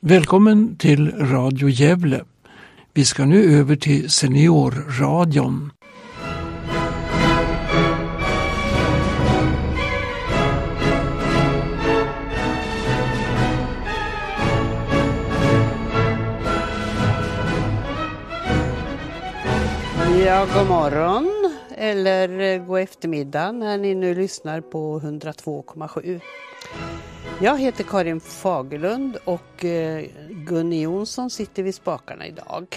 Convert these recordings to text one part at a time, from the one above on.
Välkommen till Radio Gävle. Vi ska nu över till Seniorradion. Ja, god morgon eller god eftermiddag när ni nu lyssnar på 102,7. Jag heter Karin Fagerlund och Gunni Jonsson sitter vid spakarna idag.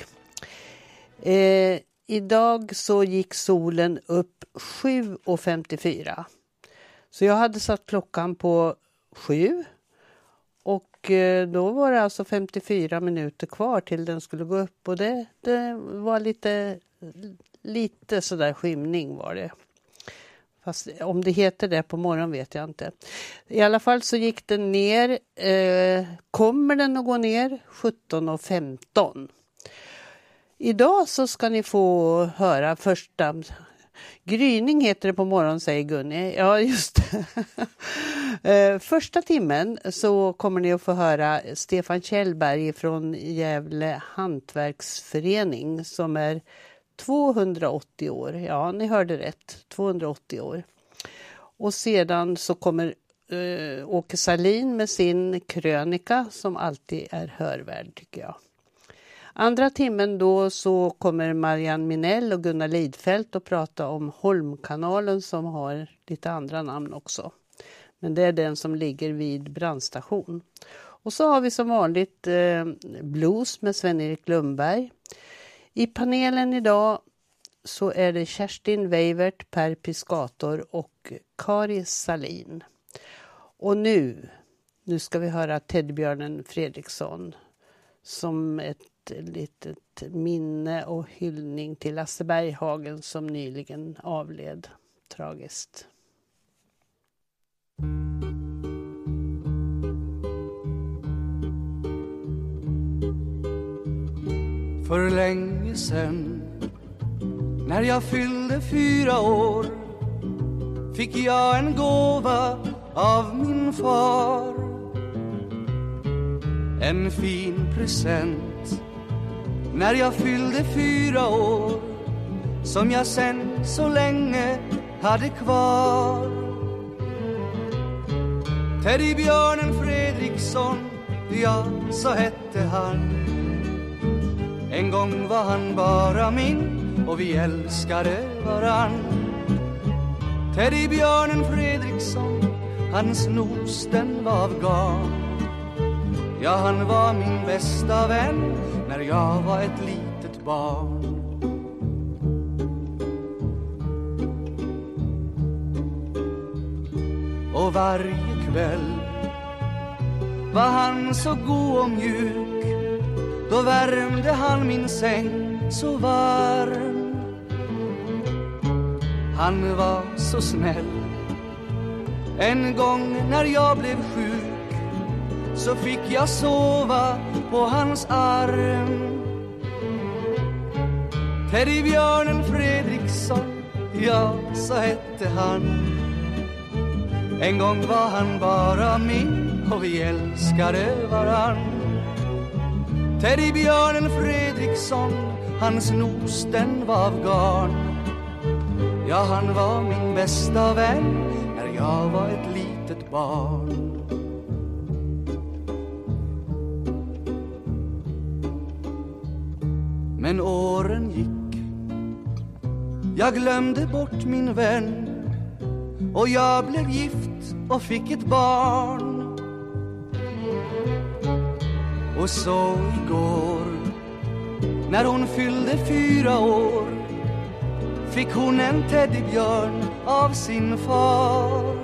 Idag så gick solen upp 7:54. Så jag hade satt klockan på 7 och då var det alltså 54 minuter kvar till den skulle gå upp och det var lite sådär skymning var det. Fast om det heter det på morgon vet jag inte. I alla fall så gick den ner. Kommer den att gå ner 17:15. Idag så ska ni få höra första... Gryning heter det på morgon, säger Gunni. Ja, just det. Första timmen så kommer ni att få höra Stefan Kjellberg från Gävle hantverksförening som är 280 år. Ja, ni hörde rätt. 280 år. Och sedan så kommer Åke Salin med sin krönika som alltid är hörvärd tycker jag. Andra timmen då så kommer Marianne Minell och Gunnar Lidfält att prata om Holmkanalen som har lite andra namn också. Men det är den som ligger vid brandstation. Och så har vi som vanligt blues med Sven-Erik Lundberg. I panelen idag så är det Kerstin Weivert, Per Piscator och Kari Salin. Och nu ska vi höra Teddybjörnen Fredriksson som ett litet minne och hyllning till Lasse Berghagen som nyligen avled tragiskt. För länge sedan, när jag fyllde 4 år, fick jag en gåva av min far. En fin present, när jag fyllde 4 år, som jag sen så länge hade kvar. Teddybjörnen Fredriksson, ja så hette han. En gång var han bara min och vi älskade varann. Teddybjörnen Fredriksson, hans nos den var av garn. Ja, han var min bästa vän när jag var ett litet barn. Och varje kväll var han så god och mjuk. Då värmde han min säng så varm. Han var så snäll. En gång när jag blev sjuk så fick jag sova på hans arm. Teddybjörnen Fredriksson, ja så hette han. En gång var han bara min och vi älskade varann. Teddybjörnen Fredriksson, hans nos den var av garn. Ja, han var min bästa vän när jag var ett litet barn. Men åren gick, jag glömde bort min vän, och jag blev gift och fick ett barn. Och så igår, när hon fyllde 4 år, fick hon en teddybjörn av sin far.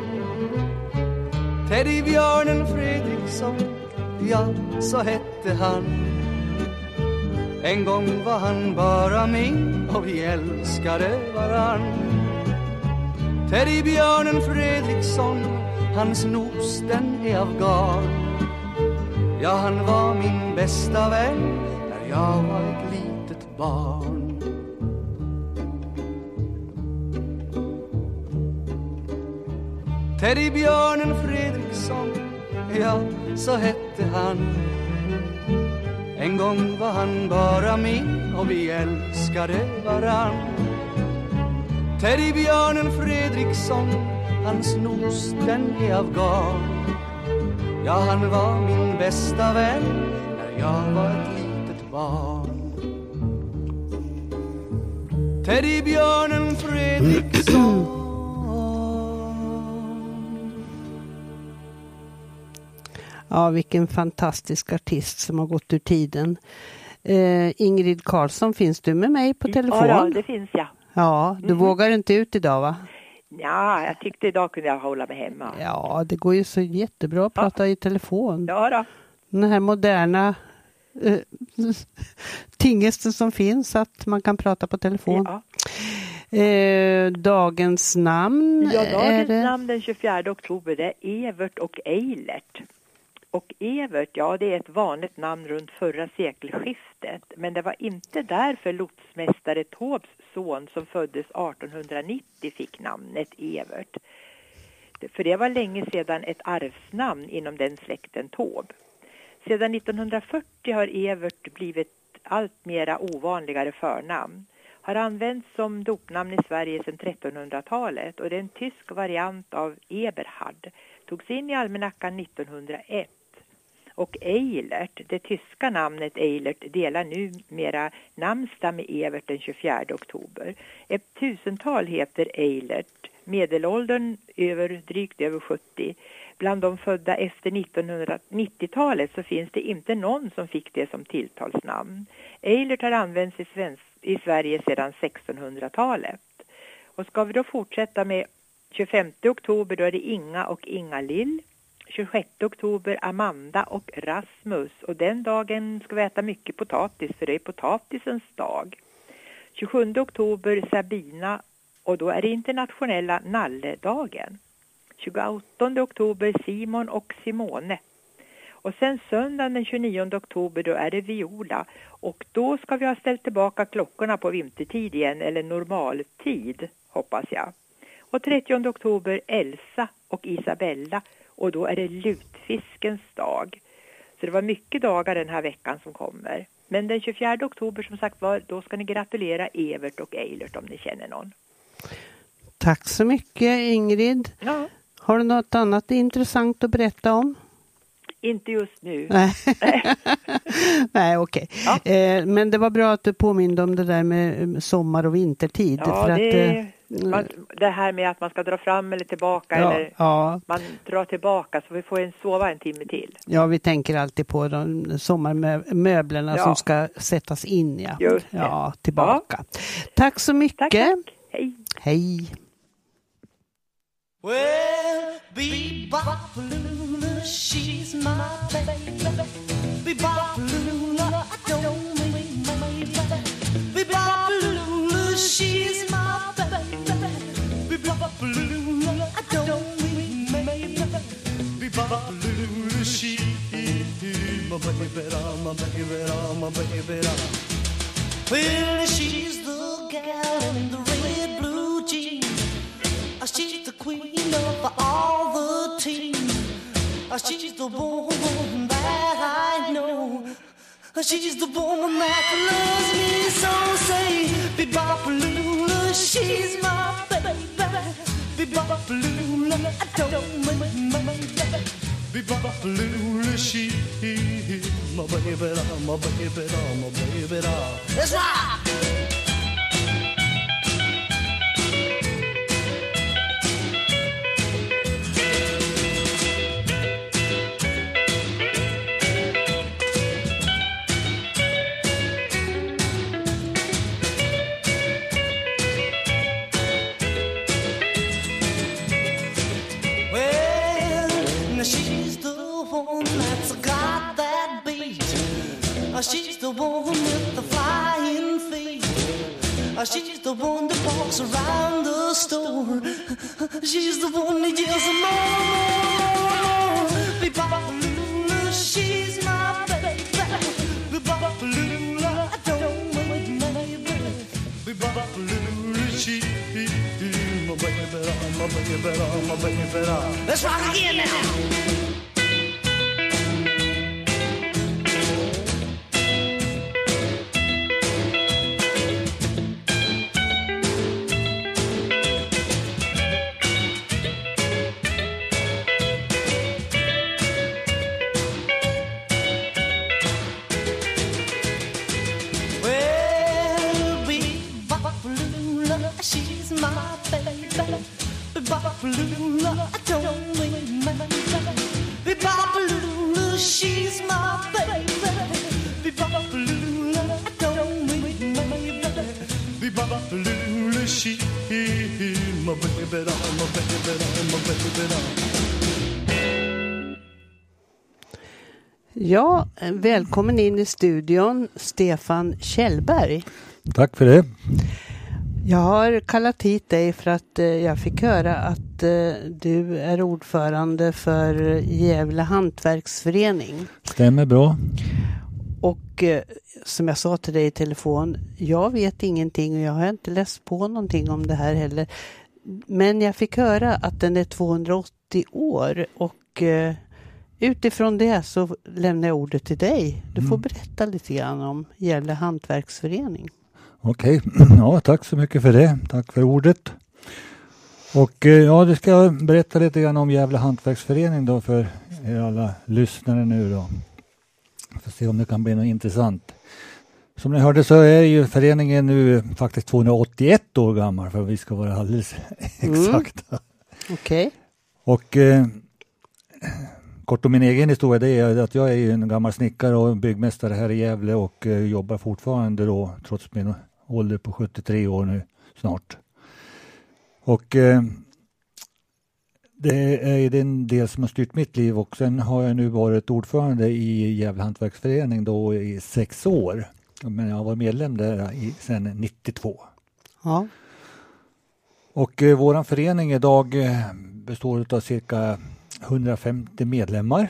Teddybjörnen Fredriksson, ja så hette han. En gång var han bara min och vi älskade varann. Teddybjörnen Fredriksson, hans nos den är av garn. Ja, han var min bästa vän när jag var ett litet barn. Teddybjörnen Fredriksson, ja så hette han. En gång var han bara min och vi älskade varann. Teddybjörnen Fredriksson, hans nos den är av garn. Ja, han var min bästa vän när jag var ett litet barn. Teddybjörnen Fredriksson. Ja, vilken fantastisk artist som har gått ur tiden. Ingrid Karlsson, finns du med mig på telefon? Ja, det finns jag. Ja, du vågar inte ut idag, va? Ja, jag tyckte idag kunde jag hålla mig hemma. Ja, det går ju så jättebra att prata i telefon. Ja då. Den här moderna tingesten som finns, att man kan prata på telefon. Ja. Dagens namn? Ja, dagens namn den 24 oktober, det är Evert och Eilert. Och Evert, ja, det är ett vanligt namn runt förra sekelskiftet. Men det var inte därför lotsmästare Taubes son som föddes 1890 fick namnet Evert. För det var länge sedan ett arvsnamn inom den släkten Taube. Sedan 1940 har Evert blivit allt mera ovanligare förnamn. Har använts som dopnamn i Sverige sedan 1300-talet och det är en tysk variant av Eberhard. Togs in i almanackan 1901. Och Eilert, det tyska namnet Eilert, delar numera namnsdag med Evert den 24 oktober. Ett tusental heter Eilert, medelåldern drygt över 70. Bland de födda efter 1990-talet så finns det inte någon som fick det som tilltalsnamn. Eilert har använts i Sverige sedan 1600-talet. Och ska vi då fortsätta med 25 oktober, då är det Inga och Inga-Lill. 26 oktober Amanda och Rasmus, och den dagen ska vi äta mycket potatis för det är potatisens dag. 27 oktober Sabina, och då är det internationella nalledagen. 28 oktober Simon och Simone. Och sen söndagen den 29 oktober då är det Viola, och då ska vi ha ställt tillbaka klockorna på vintertid igen, eller normaltid hoppas jag. Och 30 oktober Elsa och Isabella, och då är det lutfiskens dag. Så det var mycket dagar den här veckan som kommer. Men den 24 oktober som sagt var, då ska ni gratulera Evert och Eilert om ni känner någon. Tack så mycket Ingrid. Ja. Har du något annat intressant att berätta om? Inte just nu. Nej, okej. Ja. Men det var bra att du påminde om det där med sommar- och vintertid. Ja, för det här med att man ska dra fram eller tillbaka, eller man drar tillbaka så vi får sova en timme till. Ja, vi tänker alltid på de sommarmöblerna som ska sättas in. Ja, tillbaka. Ja. Tack så mycket. Tack. Hej. Hej. Well, Bebop-a-Lula, she's my baby. Bebop-a-Lula, I don't mean maybe. Bebop-a-Lula, she's my baby. Bebop-a-Lula, I don't mean maybe. Bebop-a-Lula, she's my baby, my baby, my baby. Well, she's the gal in the red blue jeans. She's the queen of all the team. She's the woman that I know. She's the woman that loves me so. Say, Bebop-a-Lula, she's my baby. Bebop-a-Lula, I don't mind my baby. Bebop-a-Lula, she's my baby, my baby, my baby. Let's rock! She's the one with the flying feet. She's the one that walks around the store. She's the one that yells more. Bebop-a-Lula, she's my baby. Bebop-a-Lula, I don't mind my baby. Bebop-a-Lula, she's my baby, my baby, my baby. Let's rock again now. my baby doll, my baby doll, my baby doll. Ja, välkommen in i studion, Stefan Kjellberg. Tack för det. Jag har kallat hit dig för att jag fick höra att du är ordförande för Gävle hantverksförening. Stämmer bra. Och som jag sa till dig i telefon, jag vet ingenting och jag har inte läst på någonting om det här heller. Men jag fick höra att den är 280 år och utifrån det så lämnar jag ordet till dig. Du får berätta lite grann om Gävle hantverksförening. Okej, ja, tack så mycket för det. Tack för ordet. Och ja, du ska berätta lite grann om Gävle hantverksförening då för er alla lyssnare nu då. Får se om det kan bli något intressant. Som ni hörde så är ju föreningen nu faktiskt 281 år gammal för att vi ska vara alldeles exakta. Okej. Och kort om min egen historia, det är att jag är ju en gammal snickare och byggmästare här i Gävle och jobbar fortfarande då trots min ålder på 73 år nu snart. Och det är den del som har styrt mitt liv och sen har jag nu varit ordförande i Gävle hantverksförening då i 6 år. Men jag var medlem där sedan 92. Ja. Och våran förening idag består av cirka 150 medlemmar.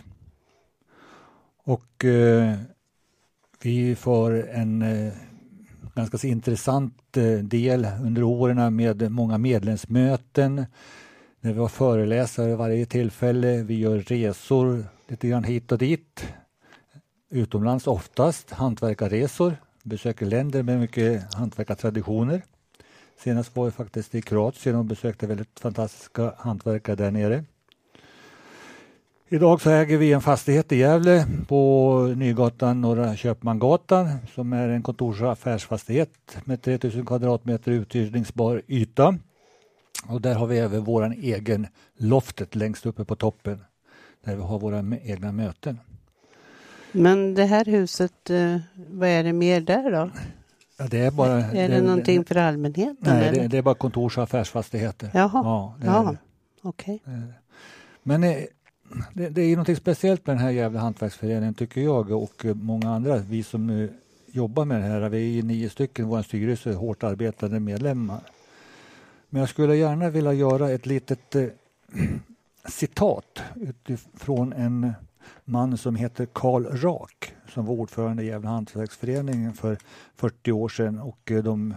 Och vi får en ganska så intressant del under åren med många medlemsmöten. När vi har föreläsare varje tillfälle. Vi gör resor lite grann hit och dit. Utomlands oftast. Hantverkarresor. Besöker länder med mycket hantverkartraditioner. Senast var jag faktiskt i Kroatien och besökte väldigt fantastiska hantverkare där nere. Idag så äger vi en fastighet i Gävle på Nygatan, Norra Köpmangatan som är en kontors- och affärsfastighet med 3000 kvadratmeter uthyrningsbar yta. Och där har vi även våran egen loftet längst uppe på toppen där vi har våra egna möten. Men det här huset, vad är det mer där då? Ja, det är bara... Är det någonting för allmänheten? Nej, det är bara kontors- och affärsfastigheter. Jaha, Ja, okej. Men det är ju något speciellt med den här Gävle hantverksföreningen tycker jag och många andra. Vi som nu jobbar med det här, vi är 9 stycken, vår styrelse, hårt arbetande medlemmar. Men jag skulle gärna vilja göra ett litet citat utifrån en man som heter Karl Rak som var ordförande i Gävle hantverksföreningen för 40 år sedan och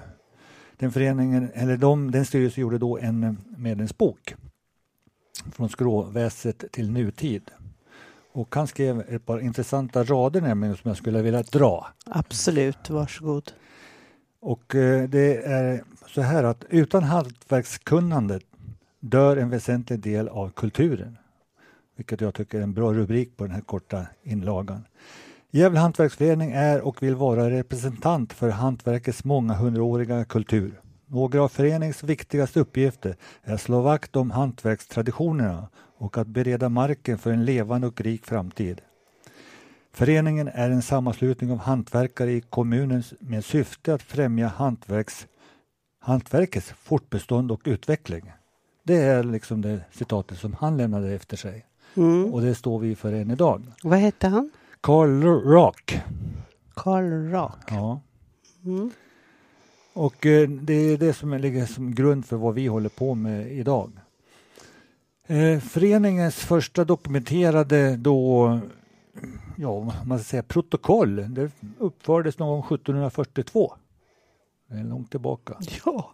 den styrelsen gjorde då en medlemsbok från skråväset till nutid. Och han skrev ett par intressanta rader nämligen som jag skulle vilja dra. Absolut, varsågod. Och det är så här att utan hantverkskunnandet dör en väsentlig del av kulturen. Vilket jag tycker är en bra rubrik på den här korta inlagan. Gävle hantverksförening är och vill vara representant för hantverkets många hundraåriga kultur. Några av föreningens viktigaste uppgifter är att slå vakt om hantverkstraditionerna och att bereda marken för en levande och rik framtid. Föreningen är en sammanslutning av hantverkare i kommunen med syfte att främja hantverkets fortbestånd och utveckling. Det är liksom det citatet som han lämnade efter sig. Och det står vi för än idag. Vad hette han? Karl Rak. Karl Rak. Ja. Och det är det som ligger som grund för vad vi håller på med idag. Föreningens första dokumenterade då, man ska säga protokoll, det uppfördes någon gång 1742. Det är långt tillbaka. Ja.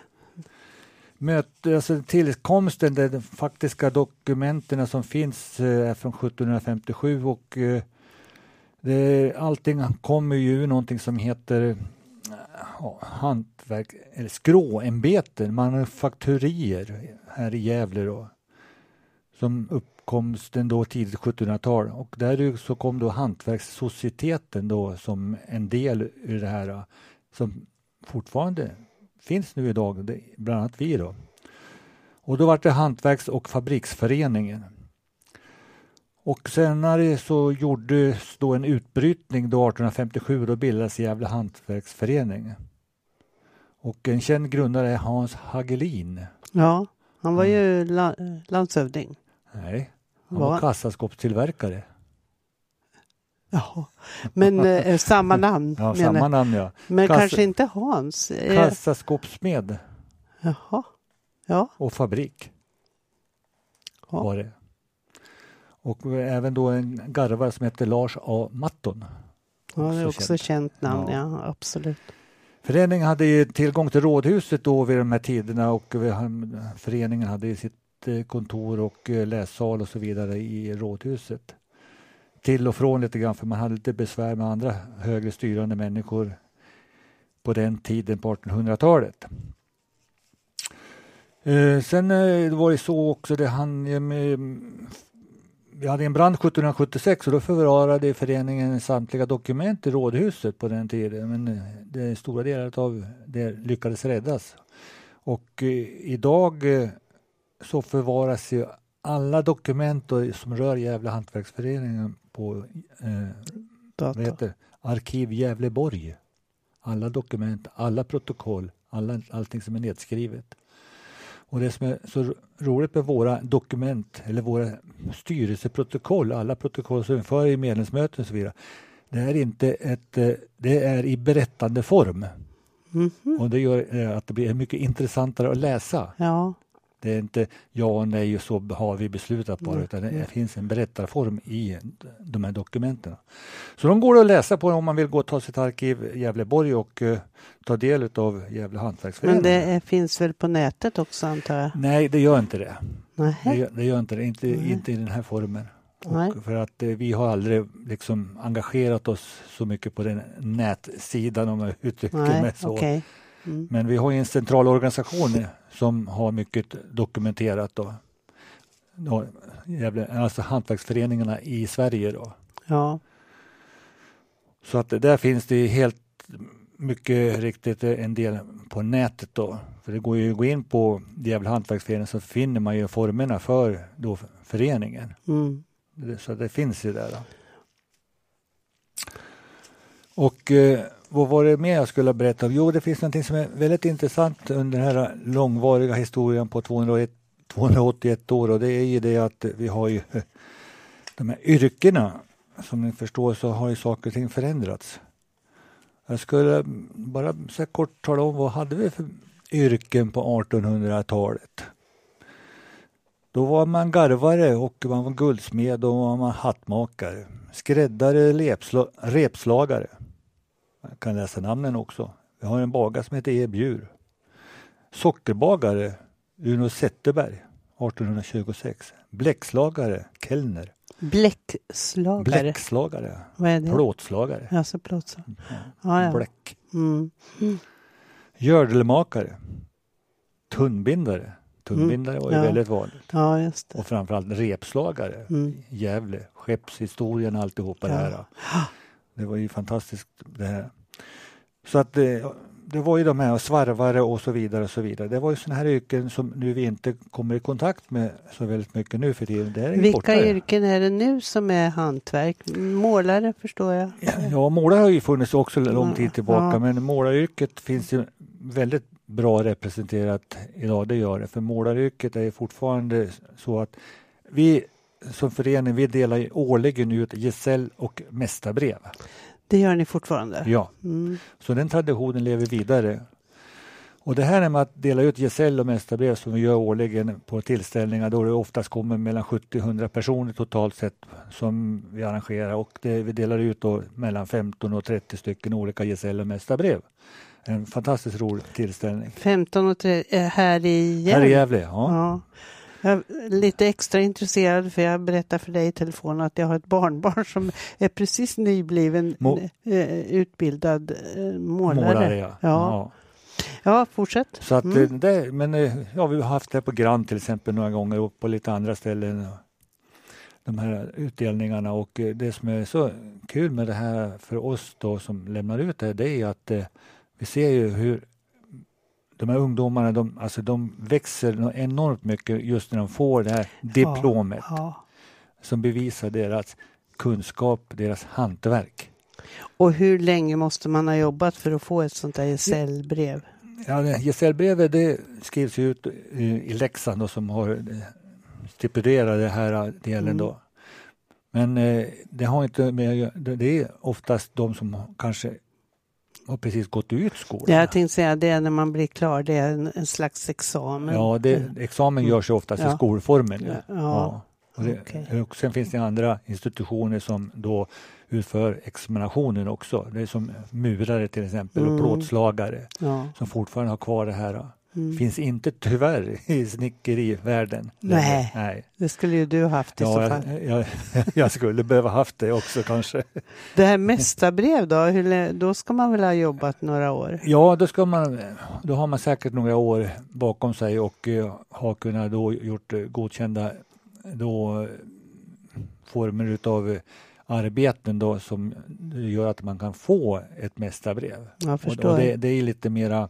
Tillkomsten, de faktiska dokumenten som finns är från 1757 och allting kommer ju ur någonting som heter hantverk eller skråämbeten, manufakturier här i Gävle då, som uppkomsten då tidigt 1700-tal och där så kom då hantverkssocieteten då som en del ur det här som fortfarande finns nu idag, bland annat vi då. Och då var det hantverks- och fabriksföreningen. Och senare så gjordes då en utbrytning då 1857 då bildades Gävle hantverksförening. Och en känd grundare är Hans Hagelin Ja, han var ju landshövding. Nej, han var kassaskåpstillverkare. Ja, men samma namn. Ja, samma namn, ja. Men kanske inte Hans. Kassaskåpsmed. Jaha, ja. Och fabrik. Ja. Var det. Och även då en garvare som heter Lars A. Matton. Ja, det är också känt namn, ja absolut. Föreningen hade ju tillgång till rådhuset då vid de här tiderna och föreningen hade sitt kontor och lässal och så vidare i rådhuset. Till och från lite grann, för man hade lite besvär med andra högre styrande människor på den tiden på 1800-talet. Sen var det så också, vi hade en brand 1776 och då förvarade föreningen samtliga dokument i rådhuset på den tiden. Men det stora delar av det lyckades räddas. Och idag så förvaras ju alla dokument som rör Gävle hantverksföreningen på Arkiv Gävleborg. Alla dokument, alla protokoll, allting som är nedskrivet. Och det som är så roligt med våra dokument eller våra styrelseprotokoll, alla protokoll som vi för i medlemsmöten och så vidare, det är i berättande form. Mm-hmm. Och det gör att det blir mycket intressantare att läsa. Ja. Det är inte ja och nej och så har vi beslutat bara, utan det finns en berättarform i de här dokumenten. Så de går att läsa på om man vill gå och ta sitt arkiv i Gävleborg och ta del av Gävle hantverksförening. Men det finns väl på nätet också, antar jag? Nej, det gör inte det. Det gör inte det, inte i den här formen. Och för att vi har aldrig liksom engagerat oss så mycket på den nätsidan, om jag uttrycker mig så. Okay. Mm. Men vi har en central organisation som har mycket dokumenterat då. Alltså hantverksföreningarna i Sverige då. Ja. Så att där finns det helt mycket riktigt en del på nätet då. För det går ju att gå in på Gävle hantverksförening, så finner man ju formerna för då föreningen. Mm. Så det finns ju där då. Och vad var det mer jag skulle berätta om? Jo, det finns något som är väldigt intressant under den här långvariga historien på 281 år, och det är ju det att vi har ju de här yrkena, som ni förstår så har ju saker och ting förändrats. Jag skulle bara så kort tala om vad hade vi för yrken på 1800-talet. Då var man garvare och man var guldsmed och man var hattmakare, skräddare, repslagare. Jag kan läsa namnen också. Vi har en bagare som heter Ebjur. Sockerbagare Uno Zetterberg 1826. Bläckslagare Kellner. Bläckslagare. Vad är det? Plåtslagare. Alltså plåtslagare. Ja. Bläck. Gördelmakare. Tunnbindare. Tunnbindare var ju väldigt vanligt. Ja, just det. Och framförallt repslagare. Gävle. Skeppshistorien och alltihopa det här. Det var ju fantastiskt det här. Så att det var ju de här svarvare och så vidare och så vidare. Det var ju såna här yrken som nu vi inte kommer i kontakt med så väldigt mycket nu för tiden. Det är vilka bortare. Yrken är det nu som är hantverk? Målare förstår jag. Ja, målare har ju funnits också lång tid tillbaka, men målaryrket finns ju väldigt bra representerat idag, det gör det. För målaryrket är fortfarande så att vi som förening, vi delar ju årligen ut gesäll och mästarbrev. Det gör ni fortfarande? Ja, så den traditionen lever vidare. Och det här med att dela ut gesäll och mästarbrev som vi gör årligen på tillställningar, då det oftast kommer mellan 70-100 personer totalt sett som vi arrangerar, och vi delar ut då mellan 15 och 30 stycken olika gesäll och mästarbrev. En fantastiskt rolig tillställning. 15 och 30 här i Gävle? Här i Gävle, ja. Jag är lite extra intresserad, för jag berättar för dig i telefon att jag har ett barnbarn som är precis nybliven utbildad målare. Ja, fortsätt. Så att vi har haft det på Grand till exempel några gånger och på lite andra ställen. De här utdelningarna, och det som är så kul med det här för oss då som lämnar ut det är att vi ser ju hur de här ungdomarna, de växer enormt mycket just när de får det här diplomet som bevisar deras kunskap, deras hantverk. Och hur länge måste man ha jobbat för att få ett sånt här gesällbrev? Ja, gesällbrevet det skrivs ut i läxan då, som har stipulerat det här delen då. Men det har inte med, det är oftast de som kanske har precis gått ut skolan. Ja, jag tänkte säga det är när man blir klar, det är en slags examen. Ja, examen görs ju oftast i skolformen. Ja. Och sen finns det andra institutioner som då utför examinationen också. Det är som murare till exempel och plåtslagare som fortfarande har kvar det här. Finns inte tyvärr i snickerivärlden. Nej, det skulle ju du haft i så fall. Jag skulle behöva haft det också kanske. Det här mästarbrev då, då ska man väl ha jobbat några år? Ja, då har man säkert några år bakom sig och har kunnat då gjort godkända då former utav arbeten då som gör att man kan få ett mästarbrev. Jag förstår. Och det är lite mera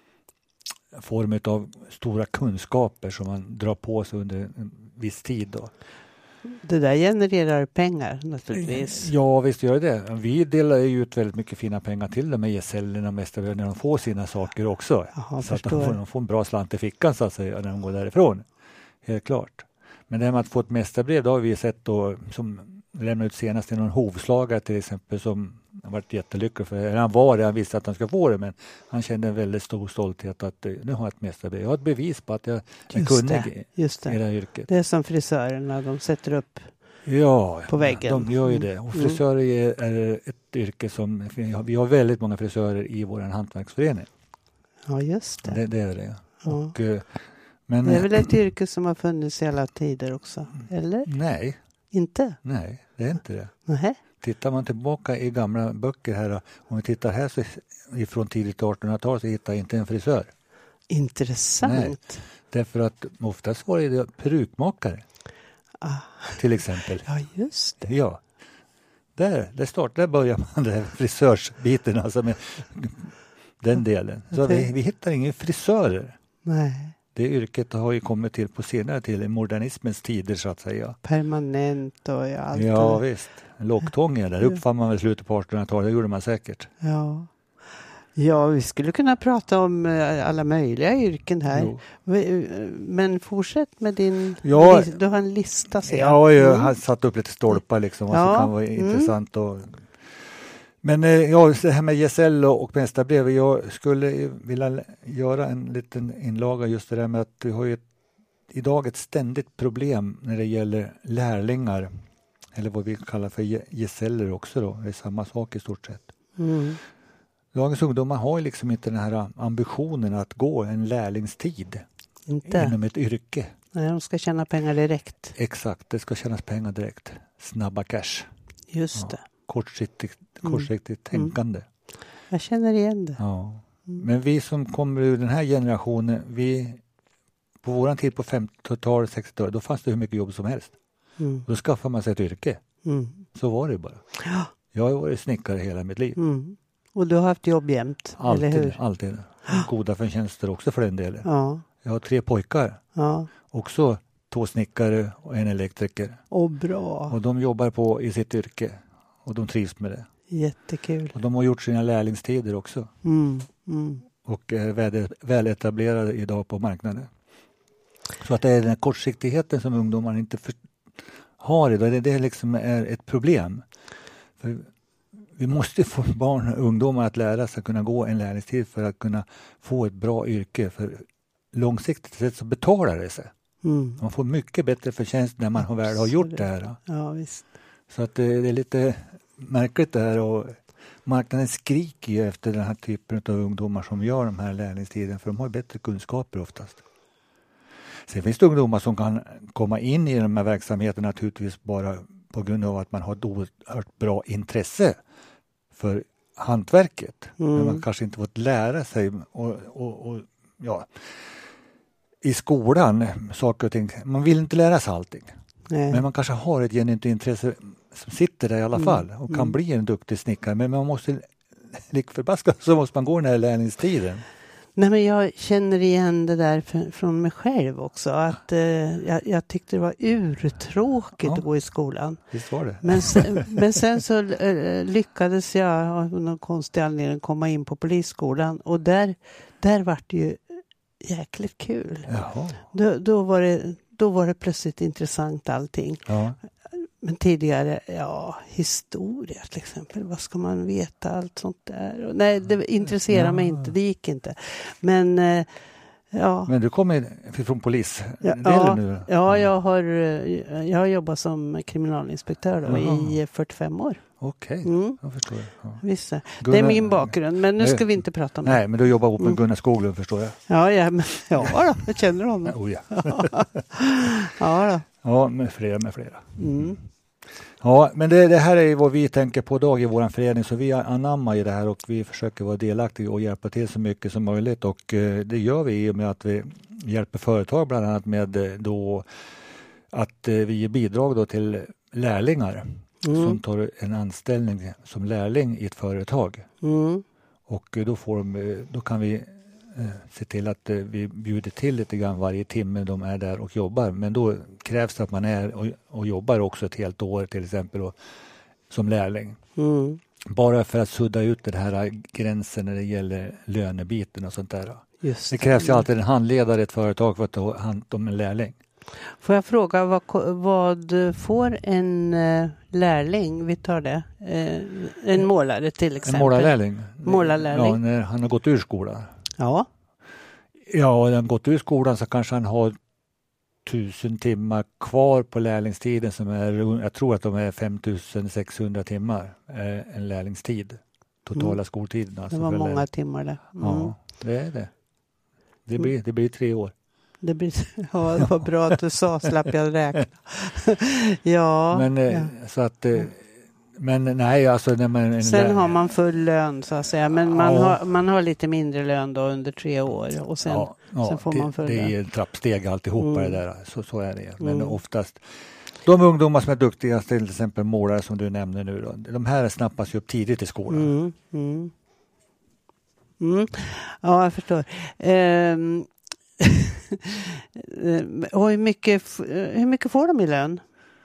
form av stora kunskaper som man drar på sig under en viss tid då. Det där genererar pengar naturligtvis. Ja, visst gör det. Vi delar ju ut väldigt mycket fina pengar till de här gesällerna och mästarbrev när de får sina saker också. Jaha, så att de får en bra slant i fickan så att säga när de går därifrån. Helt klart. Men det här med att få ett mästarbrev, då har vi sett då, som lämnade ut senast i någon hovslagare till exempel, som har varit jättelycklig för. Han visste att han ska få det, men han kände en väldigt stor stolthet att nu har jag ett mästarbrev. Jag har ett bevis på att jag är kunnig i det här yrket. Det är som frisörerna, de sätter upp på väggen. De gör ju det. Och frisörer är ett yrke som, vi har väldigt många frisörer i vår hantverksförening. Ja, just det. Det är det. Ja. Och, men, det är väl ett yrke som har funnits i alla tider också, eller? Nej. Inte? Nej, det är inte det. Nej. Tittar man tillbaka i gamla böcker här, om vi tittar här så ifrån tidigt 1800-tal så hittar jag inte en frisör. Intressant. Nej, därför att oftast var det perukmakare. Till exempel. Ja, just det. Ja. Där börjar man den frisörsbiten, alltså med den delen. Så vi hittar ingen frisörer. Nej. Det yrket har ju kommit till på senare till modernismens tider så att säga. Permanent och allt. Ja visst. Locktången där uppfann man väl slutet på 1800-talet, det gjorde man säkert. Ja, vi skulle kunna prata om alla möjliga yrken här. Jo. Men fortsätt med din... Du har en lista, ser jag. Ja, jag har satt upp lite stolpar liksom, vad som kan vara intressant. Men det här med gesäll och mästarbrev, jag skulle vilja göra en liten inlaga just det där med att vi har ju idag ett ständigt problem när det gäller lärlingar, eller vad vi kallar för gesäller också då, det är samma sak i stort sett. Dagens ungdomar har ju liksom inte den här ambitionen att gå en lärlingstid inom ett yrke. Nej, de ska tjäna pengar direkt. Exakt, det ska tjänas pengar direkt. Snabba cash. Just det. Kortsiktigt tänkande. Jag känner igen det. Ja. Men vi som kommer ur den här generationen, på våran tid på 50-talet, 60-talet, då fanns det hur mycket jobb som helst. Då skaffade man sig ett yrke. Så var det bara. Ja. Jag har varit snickare hela mitt liv. Och du har haft jobb jämt, eller hur? Alltid. Goda förtjänster också för den delen. Ja. Jag har 3 pojkar. Ja. Också 2 snickare och en elektriker. Bra. Och de jobbar i sitt yrke. Och de trivs med det. Jättekul. Och de har gjort sina lärlingstider också. Och är väl etablerade idag på marknaden. Så att det är den här kortsiktigheten som ungdomar inte har idag. Det liksom är ett problem. För vi måste få barn och ungdomar att lära sig att kunna gå en lärlingstid för att kunna få ett bra yrke. För långsiktigt sett så betalar det sig. Man får mycket bättre förtjänst när man väl har gjort det här. Ja, visst. Så att det är lite märkligt det här, och marknaden skriker ju efter den här typen av ungdomar som gör de här lärlingstiden, för de har bättre kunskaper oftast. Sen finns det ungdomar som kan komma in i de här verksamheterna naturligtvis bara på grund av att man har ett oerhört bra intresse för hantverket. Men man kanske inte fått lära sig i skolan saker och ting. Man vill inte lära sig allting. Nej. Men man kanske har ett genuint intresse som sitter där i alla fall och kan bli en duktig snickare. Men man måste, likförbaskat så måste man gå den här lärlingstiden. Nej, men jag känner igen det där från mig själv också. Att jag tyckte det var urtråkigt att gå i skolan. Visst var det. Men sen så lyckades jag av någon konstig anledning komma in på polisskolan. Och där där var det ju jäkligt kul. Jaha. Då var det plötsligt intressant allting. Ja. Men tidigare, historia till exempel. Vad ska man veta? Allt sånt där. Och, nej, det intresserar mig inte. Det gick inte. Men Men du kommer från polis? Nu? Ja, jag har jobbat som kriminalinspektör då, i 45 år. Okej, jag förstår. Ja. Visst. Det är min bakgrund, men nu ska vi inte prata om det. Nej, men du jobbar ihop med Gunnar Skoglund, förstår jag. Ja, jag känner honom. Oh, ja. Ja då. Ja, med flera. Ja, men det här är vad vi tänker på idag i vår förening, så vi anammar i det här och vi försöker vara delaktiga och hjälpa till så mycket som möjligt, och det gör vi i och med att vi hjälper företag bland annat med då att vi ger bidrag då till lärlingar som tar en anställning som lärling i ett företag. Och då kan vi se till att vi bjuder till lite grann varje timme de är där och jobbar. Men då krävs det att man är och jobbar också ett helt år till exempel då, som lärling. Bara för att sudda ut den här gränsen när det gäller lönebiten och sånt där. Det krävs ju alltid en handledare i ett företag för att ta hand om en lärling. Får jag fråga, vad får en lärling, vi tar det, en målare till exempel? En målarlärling? Målarlärling. Ja, när han har gått ur skolan. Ja. Ja, när han gått ur skolan så kanske han har 1000 timmar kvar på lärlingstiden som är, jag tror att de är 5600 timmar en lärlingstid. Totala skoltiden. Alltså det var många timmar där. Ja, det är det. Det blir 3 år. Det var bra att du sa, slapp jag räkna. Så att men nej, alltså när man sen har man full lön så att säga, men man har lite mindre lön då under 3 år och sen får man full lön. Det är en trappsteg alltihopa det där, så är det. Men oftast de ungdomar som är duktiga, till exempel målare som du nämner nu då, de här snappas ju upp tidigt i skolan. Ja, jag förstår. Och hur mycket får de i lön?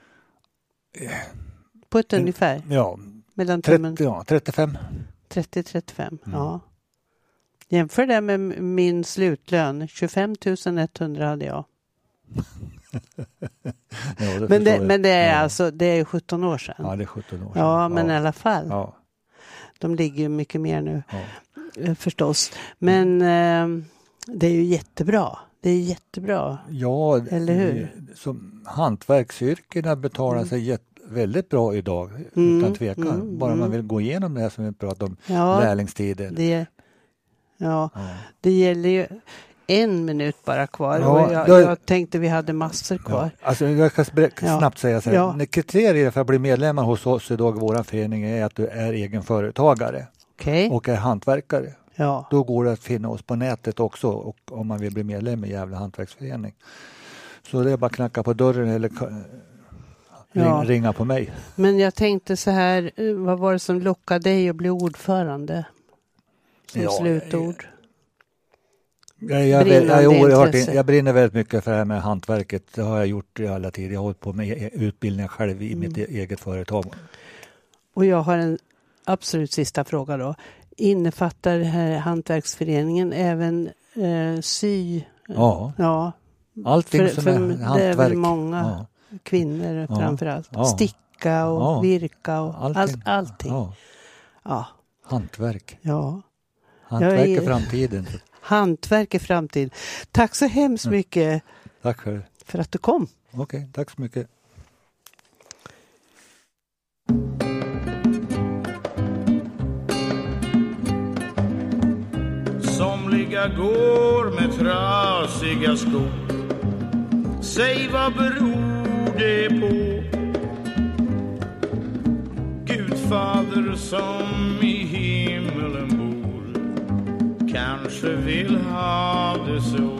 På ett ungefär? Ja, mellan 35. 30-35, ja. Jämför det med min slutlön. 25 100 hade jag. Men det är alltså, det är 17 år sedan. Ja, det är 17 år sedan. Ja, men i alla fall. Ja. De ligger ju mycket mer nu. Förstås. Men det är ju jättebra. Det är jättebra. Ja, eller hur? Som hantverksyrkena betalar sig väldigt bra idag, utan tvekan. Bara man vill gå igenom det här som vi pratar om, lärlingstiden. Det gäller ju 1 minut bara kvar. Och jag tänkte vi hade massor kvar. Ja. Alltså, jag kan snabbt säga så här. När kriterier för att bli medlemmar hos oss idag i vår förening är att du är egen företagare och är hantverkare. Ja. Då går det att finna oss på nätet också, och om man vill bli medlem i Gävle hantverksförening. Så det är bara att knacka på dörren eller ringa på mig. Men jag tänkte så här, vad var det som lockade dig att bli ordförande? Som slutord. Jag brinner väldigt mycket för det här med hantverket. Det har jag gjort i alla tider. Jag har hållit på med utbildning själv i mitt eget företag. Och jag har en absolut sista fråga då. Innefattar här hantverksföreningen även sy? Ja. Allting som är hantverk. Det är väl många kvinnor framförallt. Sticka och virka och allting. Ja. Hantverk. Ja. Hantverk är framtiden. Hantverk är framtiden. Tack så hemskt mycket. Tack själv. För att du kom. Okej, tack så mycket. Somliga går med trasiga skor. Säg vad beror det på? Gudfader som i himmelen bor kanske vill ha det så.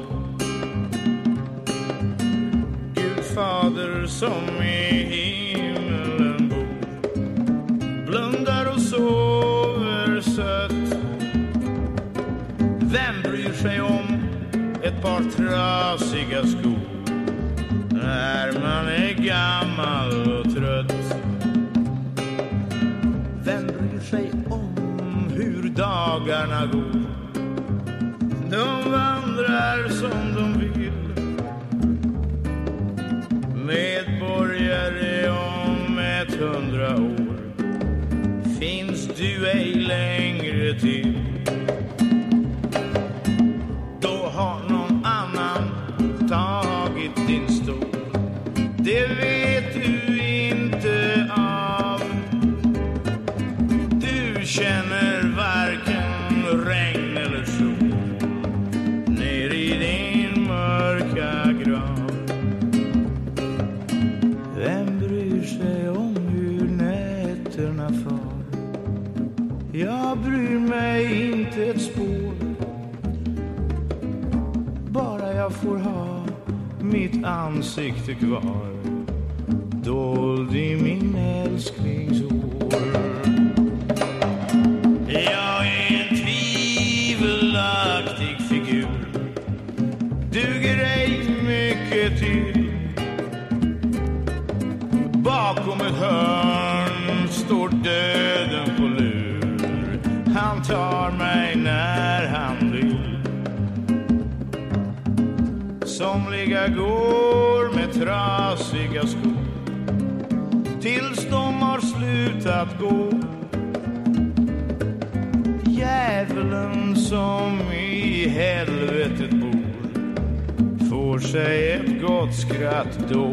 Gudfader som i himmelen bor blundar och sover sött. Vem bryr sig om ett par trasiga skor när man är gammal och trött? Vem bryr sig om hur dagarna går De vandrar som de vill. Medborgare om 100 år finns du ej längre till. Då har någon annan tagit din stol. Det vet du inte av. Du känner varken regn eller sol ner i din mörka grav. Vem bryr sig om hur nätterna far? Jag bryr mig inte ett spår. Bara jag får ha mitt ansikte kvar dold i min älsklingshår. Jag är en tvivelaktig figur, duger ej mycket till. Bakom ett hörn står döden på lur. Han tar mig när han vill. Somliga går med trasiga skor tills de har slutat gå. Djävulen som i helvetet bor får sig ett gott skratt då.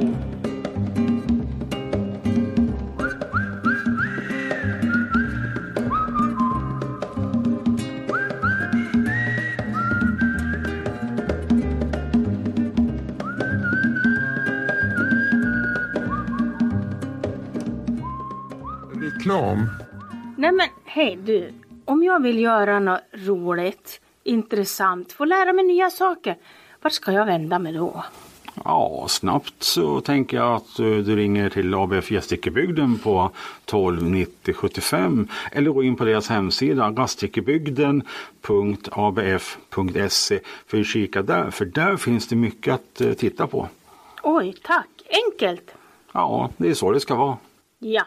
Reklam. Nej men hej du, om jag vill göra något roligt, intressant, få lära mig nya saker, vart ska jag vända mig då? Ja, snabbt så tänker jag att du ringer till ABF Gästrikebygden på 12 90 75 eller gå in på deras hemsida gastrikebygden.abf.se för att kika där, för där finns det mycket att titta på. Oj, tack. Enkelt. Ja, det är så det ska vara. Ja.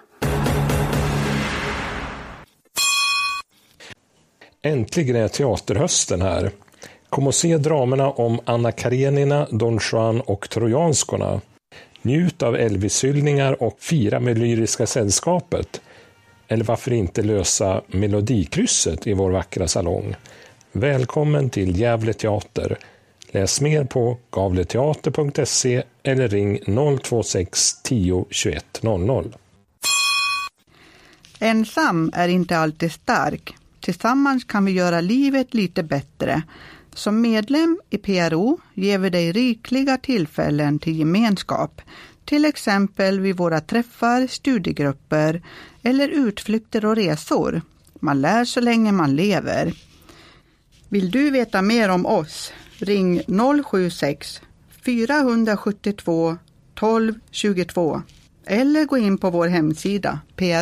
Äntligen är teaterhösten här. Kom och se dramerna om Anna Karenina, Don Juan och Trojanskorna. Njut av Elvis-hyllningar och fira med Lyriska sällskapet. Eller varför inte lösa melodikrysset i vår vackra salong. Välkommen till Gävle teater. Läs mer på gavleteater.se eller ring 026 10 21 00. Ensam är inte alltid stark. Tillsammans kan vi göra livet lite bättre. Som medlem i PRO ger vi dig rikliga tillfällen till gemenskap. Till exempel vid våra träffar, studiegrupper eller utflykter och resor. Man lär så länge man lever. Vill du veta mer om oss? Ring 076 472 12 22 eller gå in på vår hemsida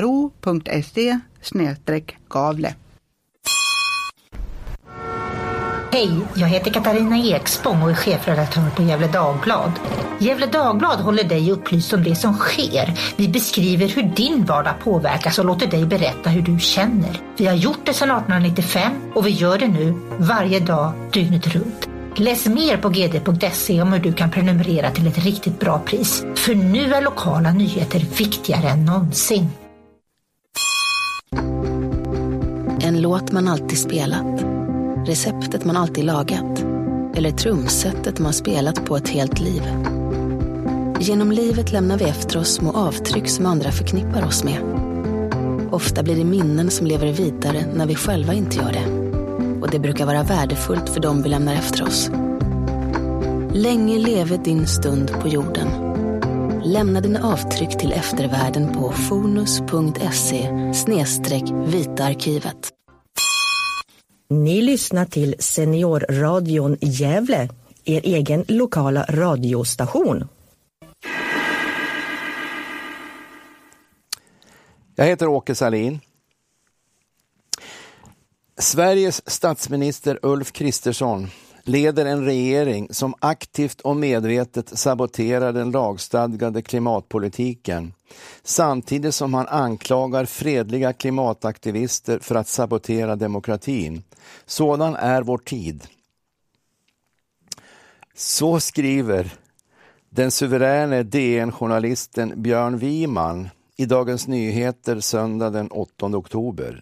pro.se/Gavle. Hej, jag heter Katarina Ekspång och är chefredaktör på Gävle Dagblad. Gävle Dagblad håller dig upplyst om det som sker. Vi beskriver hur din vardag påverkas och låter dig berätta hur du känner. Vi har gjort det sedan 1895 och vi gör det nu varje dag, dygnet runt. Läs mer på gd.se om hur du kan prenumerera till ett riktigt bra pris. För nu är lokala nyheter viktigare än någonsin. En låt man alltid spelat. Receptet man alltid lagat. Eller trumsetet man spelat på ett helt liv. Genom livet lämnar vi efter oss små avtryck som andra förknippar oss med. Ofta blir det minnen som lever vidare när vi själva inte gör det. Och det brukar vara värdefullt för dem vi lämnar efter oss. Länge leve din stund på jorden. Lämna dina avtryck till eftervärlden på fonus.se/vitaarkivet. Ni lyssnar till Seniorradion i Gävle, er egen lokala radiostation. Jag heter Åke Salin. Sveriges statsminister Ulf Kristersson leder en regering som aktivt och medvetet saboterar den lagstadgade klimatpolitiken, samtidigt som han anklagar fredliga klimataktivister för att sabotera demokratin. Sådan är vår tid. Så skriver den suveräne DN-journalisten Björn Wiman i Dagens Nyheter söndag den 8 oktober.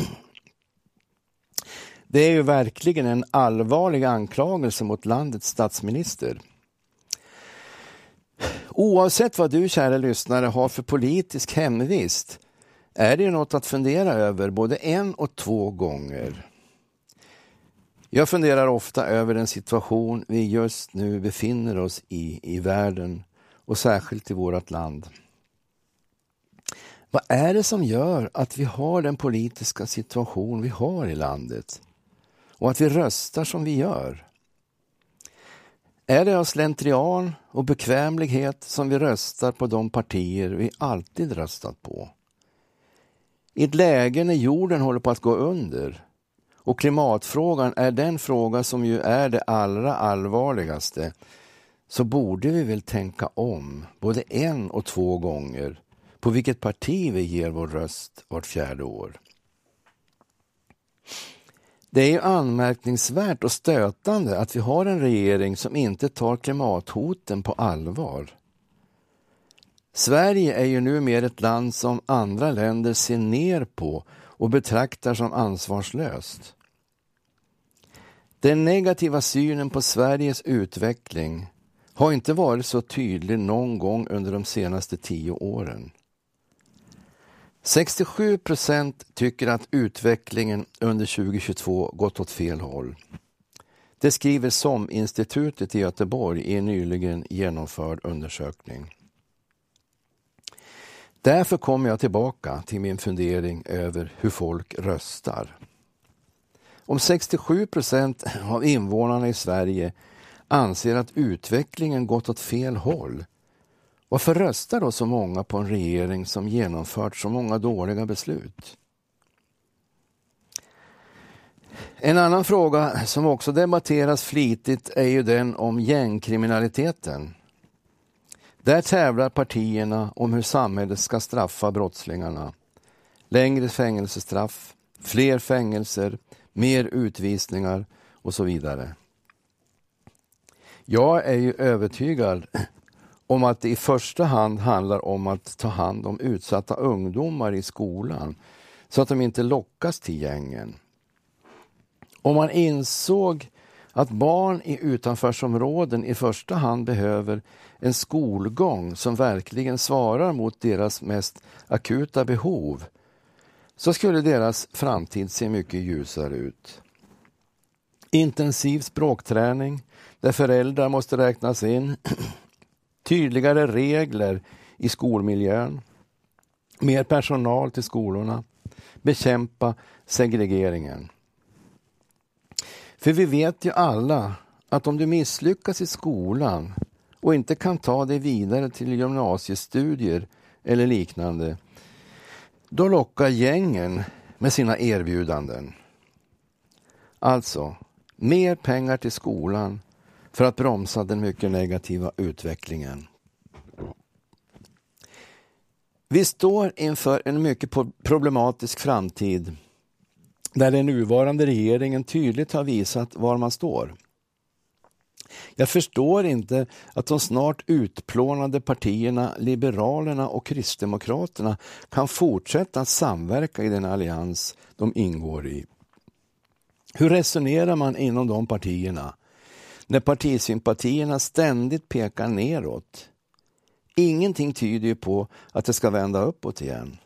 Det är ju verkligen en allvarlig anklagelse mot landets statsminister. Oavsett vad du, kära lyssnare, har för politisk hemvist är det något att fundera över både 1 och 2 gånger. Jag funderar ofta över den situation vi just nu befinner oss i världen och särskilt i vårt land. Vad är det som gör att vi har den politiska situation vi har i landet och att vi röstar som vi gör? Är det av slentrian och bekvämlighet som vi röstar på de partier vi alltid röstat på? I ett läge när jorden håller på att gå under och klimatfrågan är den fråga som ju är det allra allvarligaste, så borde vi väl tänka om både 1 och 2 gånger på vilket parti vi ger vår röst vart 4:e år. Det är ju anmärkningsvärt och stötande att vi har en regering som inte tar klimathoten på allvar. Sverige är ju numera ett land som andra länder ser ner på och betraktar som ansvarslöst. Den negativa synen på Sveriges utveckling har inte varit så tydlig någon gång under de senaste 10 åren. 67% tycker att utvecklingen under 2022 gått åt fel håll. Det skriver SOM-institutet i Göteborg i en nyligen genomförd undersökning. Därför kommer jag tillbaka till min fundering över hur folk röstar. Om 67% av invånarna i Sverige anser att utvecklingen gått åt fel håll, varför röstar då så många på en regering som genomfört så många dåliga beslut? En annan fråga som också debatteras flitigt är ju den om gängkriminaliteten. Där tävlar partierna om hur samhället ska straffa brottslingarna. Längre fängelsestraff, fler fängelser, mer utvisningar och så vidare. Jag är ju övertygad om att det i första hand handlar om att ta hand om utsatta ungdomar i skolan så att de inte lockas till gängen. Om man insåg att barn i utanförsområden i första hand behöver en skolgång som verkligen svarar mot deras mest akuta behov, så skulle deras framtid se mycket ljusare ut. Intensiv språkträning där föräldrar måste räknas in, tydligare regler i skolmiljön, mer personal till skolorna, bekämpa segregeringen. För vi vet ju alla att om du misslyckas i skolan och inte kan ta dig vidare till gymnasiestudier eller liknande, då lockar gängen med sina erbjudanden. Alltså, mer pengar till skolan för att bromsa den mycket negativa utvecklingen. Vi står inför en mycket problematisk framtid där den nuvarande regeringen tydligt har visat var man står. Jag förstår inte att de snart utplånade partierna Liberalerna och Kristdemokraterna kan fortsätta att samverka i den allians de ingår i. Hur resonerar man inom de partierna när partisympatierna ständigt pekar neråt? Ingenting tyder ju på att det ska vända uppåt igen.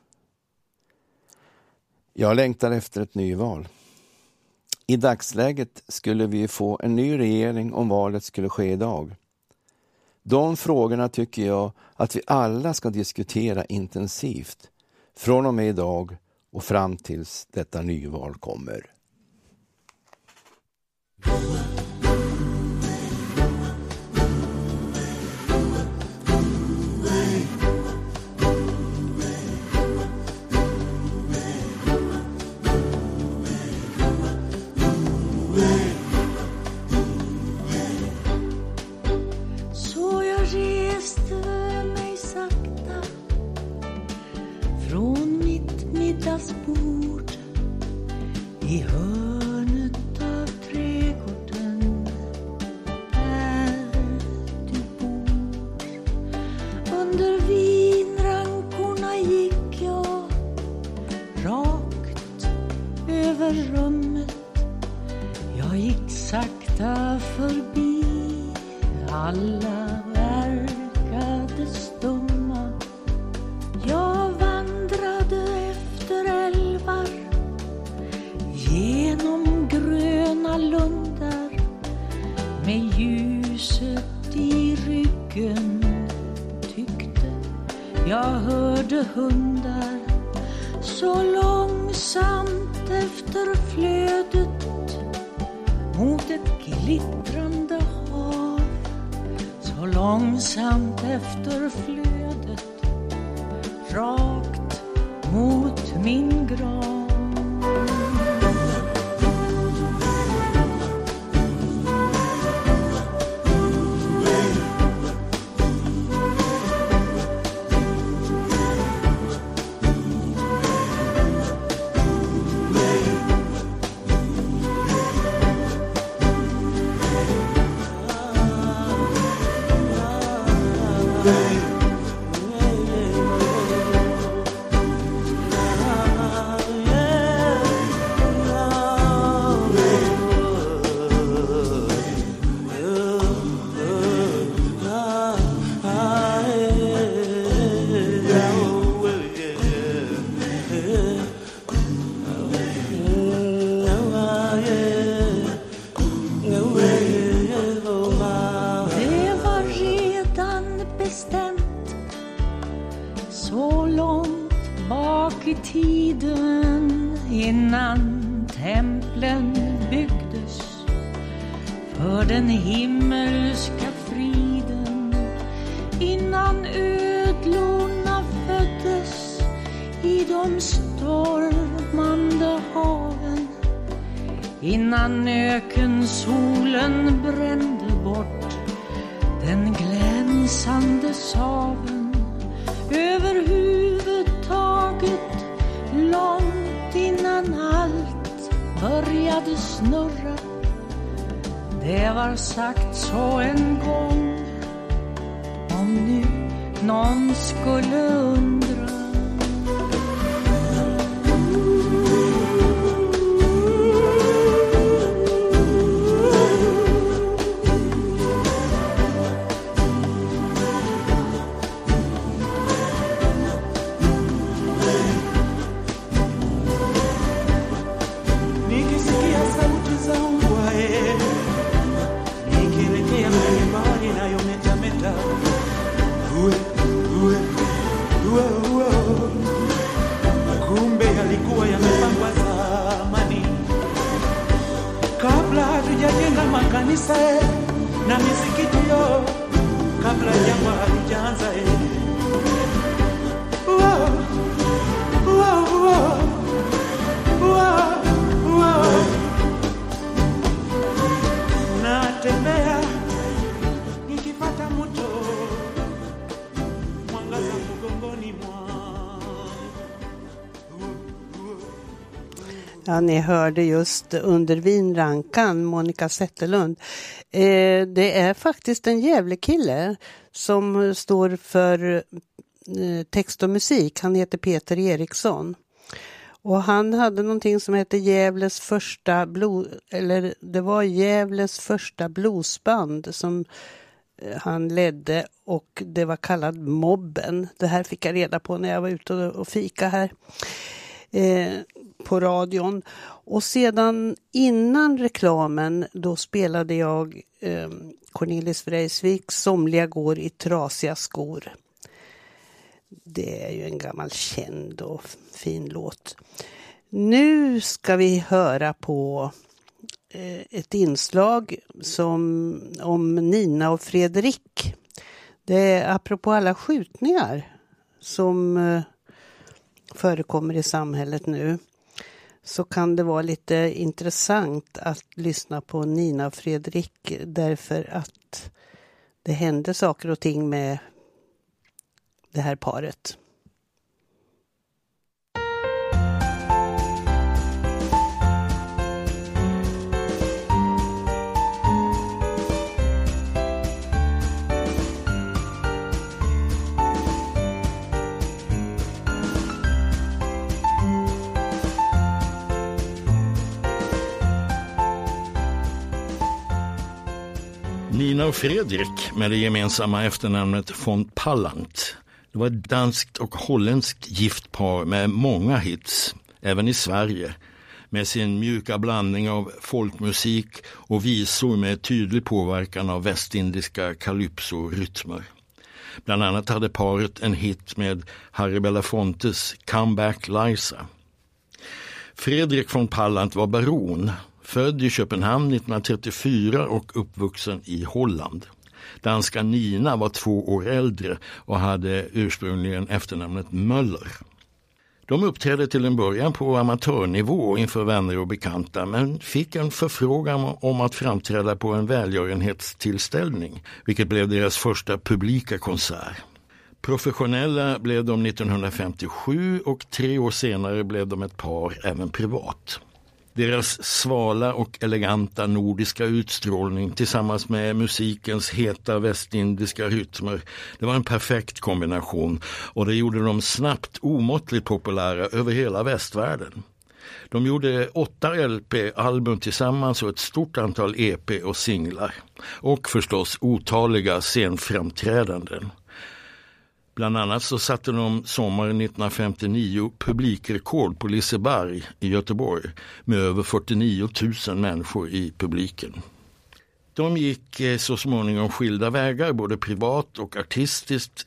Jag längtar efter ett nyval. I dagsläget skulle vi få en ny regering om valet skulle ske idag. De frågorna tycker jag att vi alla ska diskutera intensivt från och med idag och fram tills detta nyval kommer. Så jag reste mig sakta från mitt middagsbord i hörnet av trädgården. Där över rummet. Jag gick sakta förbi. Alla verkade stumma. Jag vandrade efter älvar, genom gröna lundar, med ljuset i ryggen. Tyckte jag hörde hundar så långsamt efter flödet mot ett glittrande hav. Så långsamt efter flödet rakt mot min grav. Innan ökensolen brände bort den glänsande saven över huvudet taget, långt innan allt började snurra. Det var sagt så en gång, om nu någon skulle undra. Na misikiti yo kabla jangwa halijaanza natembea nikipata moto mwangaza mgongoni mwangu. Ja, ni hörde just Under vinrankan, Monica Zetterlund. Det är faktiskt en Gävlekille som står för text och musik. Han heter Peter Eriksson. Och han hade någonting som heter Gävles första bluesband som han ledde, och det var kallad Mobben. Det här fick jag reda på när jag var ute och fika här på radion. Och sedan innan reklamen då spelade jag Cornelis Vreeswijk, Somliga går i trasiga skor. Det är ju en gammal känd och fin låt. Nu ska vi höra på ett inslag om Nina och Fredrik. Det är apropå alla skjutningar som förekommer i samhället nu. Så kan det vara lite intressant att lyssna på Nina och Fredrik, därför att det händer saker och ting med det här paret. Nina och Fredrik med det gemensamma efternamnet von Pallandt. Det var ett danskt och holländskt gift par med många hits, även i Sverige, med sin mjuka blandning av folkmusik och visor med tydlig påverkan av västindiska calypso-rytmer. Bland annat hade paret en hit med Harry Belafontes Come Back Liza. Fredrik von Pallandt var baron, född i Köpenhamn 1934 och uppvuxen i Holland. Danska Nina var 2 år äldre och hade ursprungligen efternamnet Möller. De uppträdde till en början på amatörnivå inför vänner och bekanta, men fick en förfrågan om att framträda på en välgörenhetstillställning, vilket blev deras första publika konsert. Professionella blev de 1957 och 3 år senare blev de ett par även privat. Deras svala och eleganta nordiska utstrålning tillsammans med musikens heta västindiska rytmer, det var en perfekt kombination och det gjorde dem snabbt omåttligt populära över hela västvärlden. De gjorde 8 LP-album tillsammans och ett stort antal EP och singlar och förstås otaliga scenframträdanden. Bland annat så satte de sommaren 1959 publikrekord på Liseberg i Göteborg med över 49 000 människor i publiken. De gick så småningom skilda vägar både privat och artistiskt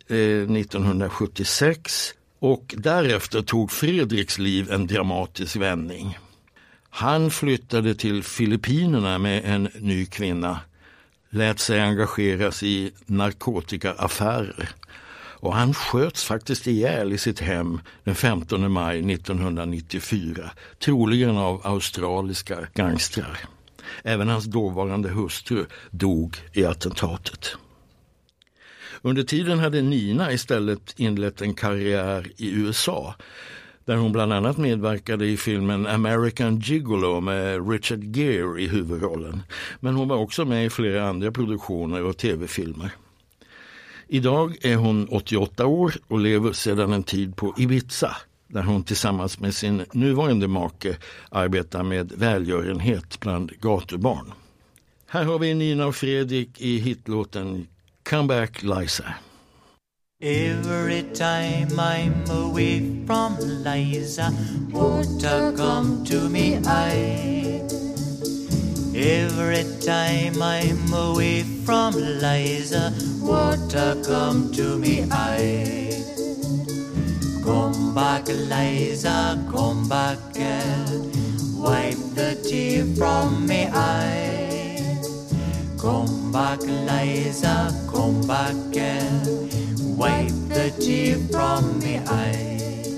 1976 och därefter tog Fredriks liv en dramatisk vändning. Han flyttade till Filippinerna med en ny kvinna, lät sig engageras i narkotikaaffärer. Och han sköts faktiskt ihjäl i sitt hem den 15 maj 1994, troligen av australiska gangstrar. Även hans dåvarande hustru dog i attentatet. Under tiden hade Nina istället inlett en karriär i USA, där hon bland annat medverkade i filmen American Gigolo med Richard Gere i huvudrollen. Men hon var också med i flera andra produktioner och tv-filmer. Idag är hon 88 år och lever sedan en tid på Ibiza, där hon tillsammans med sin nuvarande make arbetar med välgörenhet bland gatubarn. Här har vi Nina och Fredrik i hitlåten Come Back Liza. Every time I'm away from Liza, water come to me eye. Every time I'm away from Liza, water come to me eye. Come back Liza, come back girl, wipe the tear from me eye. Come back Liza, come back girl, wipe the tear from me eye.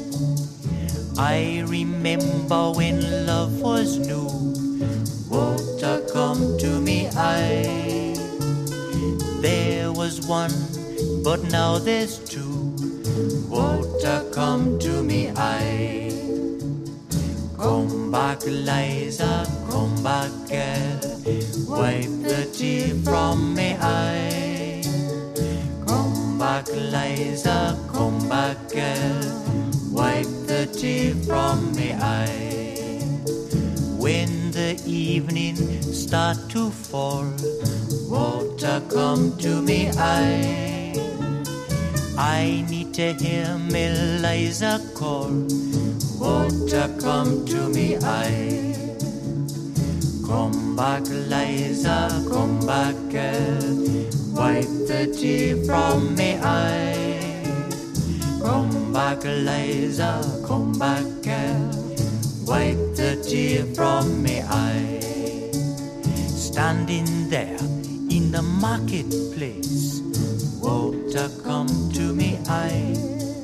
I remember when love was new, water come to me eye. There was one, but now there's 2. Water come to me eye. Come back Liza, come back girl, wipe the tear from me eye. Come back Liza, come back girl, wipe the tear from me eye. When the evening start to fall, water come to me eye. I need to hear me Liza call, water come to me eye. Come back Liza, come back girl, wipe the tear from me eye. Come back Liza, come back girl, wipe the tear from me eye. Standing there in the marketplace, water come to me eye.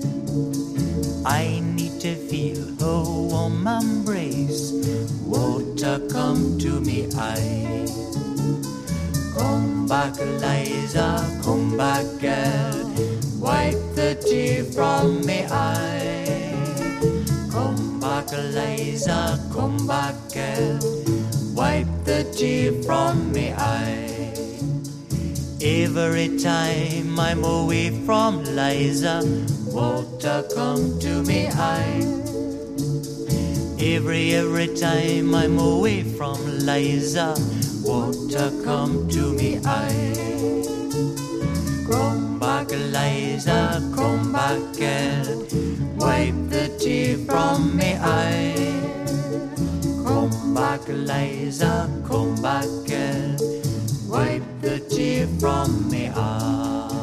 I need to feel her warm embrace, water come to me eye. Come back Liza, come back girl, wipe the tear from me eye. Come back Liza, come back girl, wipe the tear from me eye. Every time I'm away from Liza, water come to me eye. Every time I'm away from Liza, water come to me eye. Come back, Eliza, come back, girl, wipe the tear from me eye. Come back, Eliza, come back, girl, wipe the tear from me eye.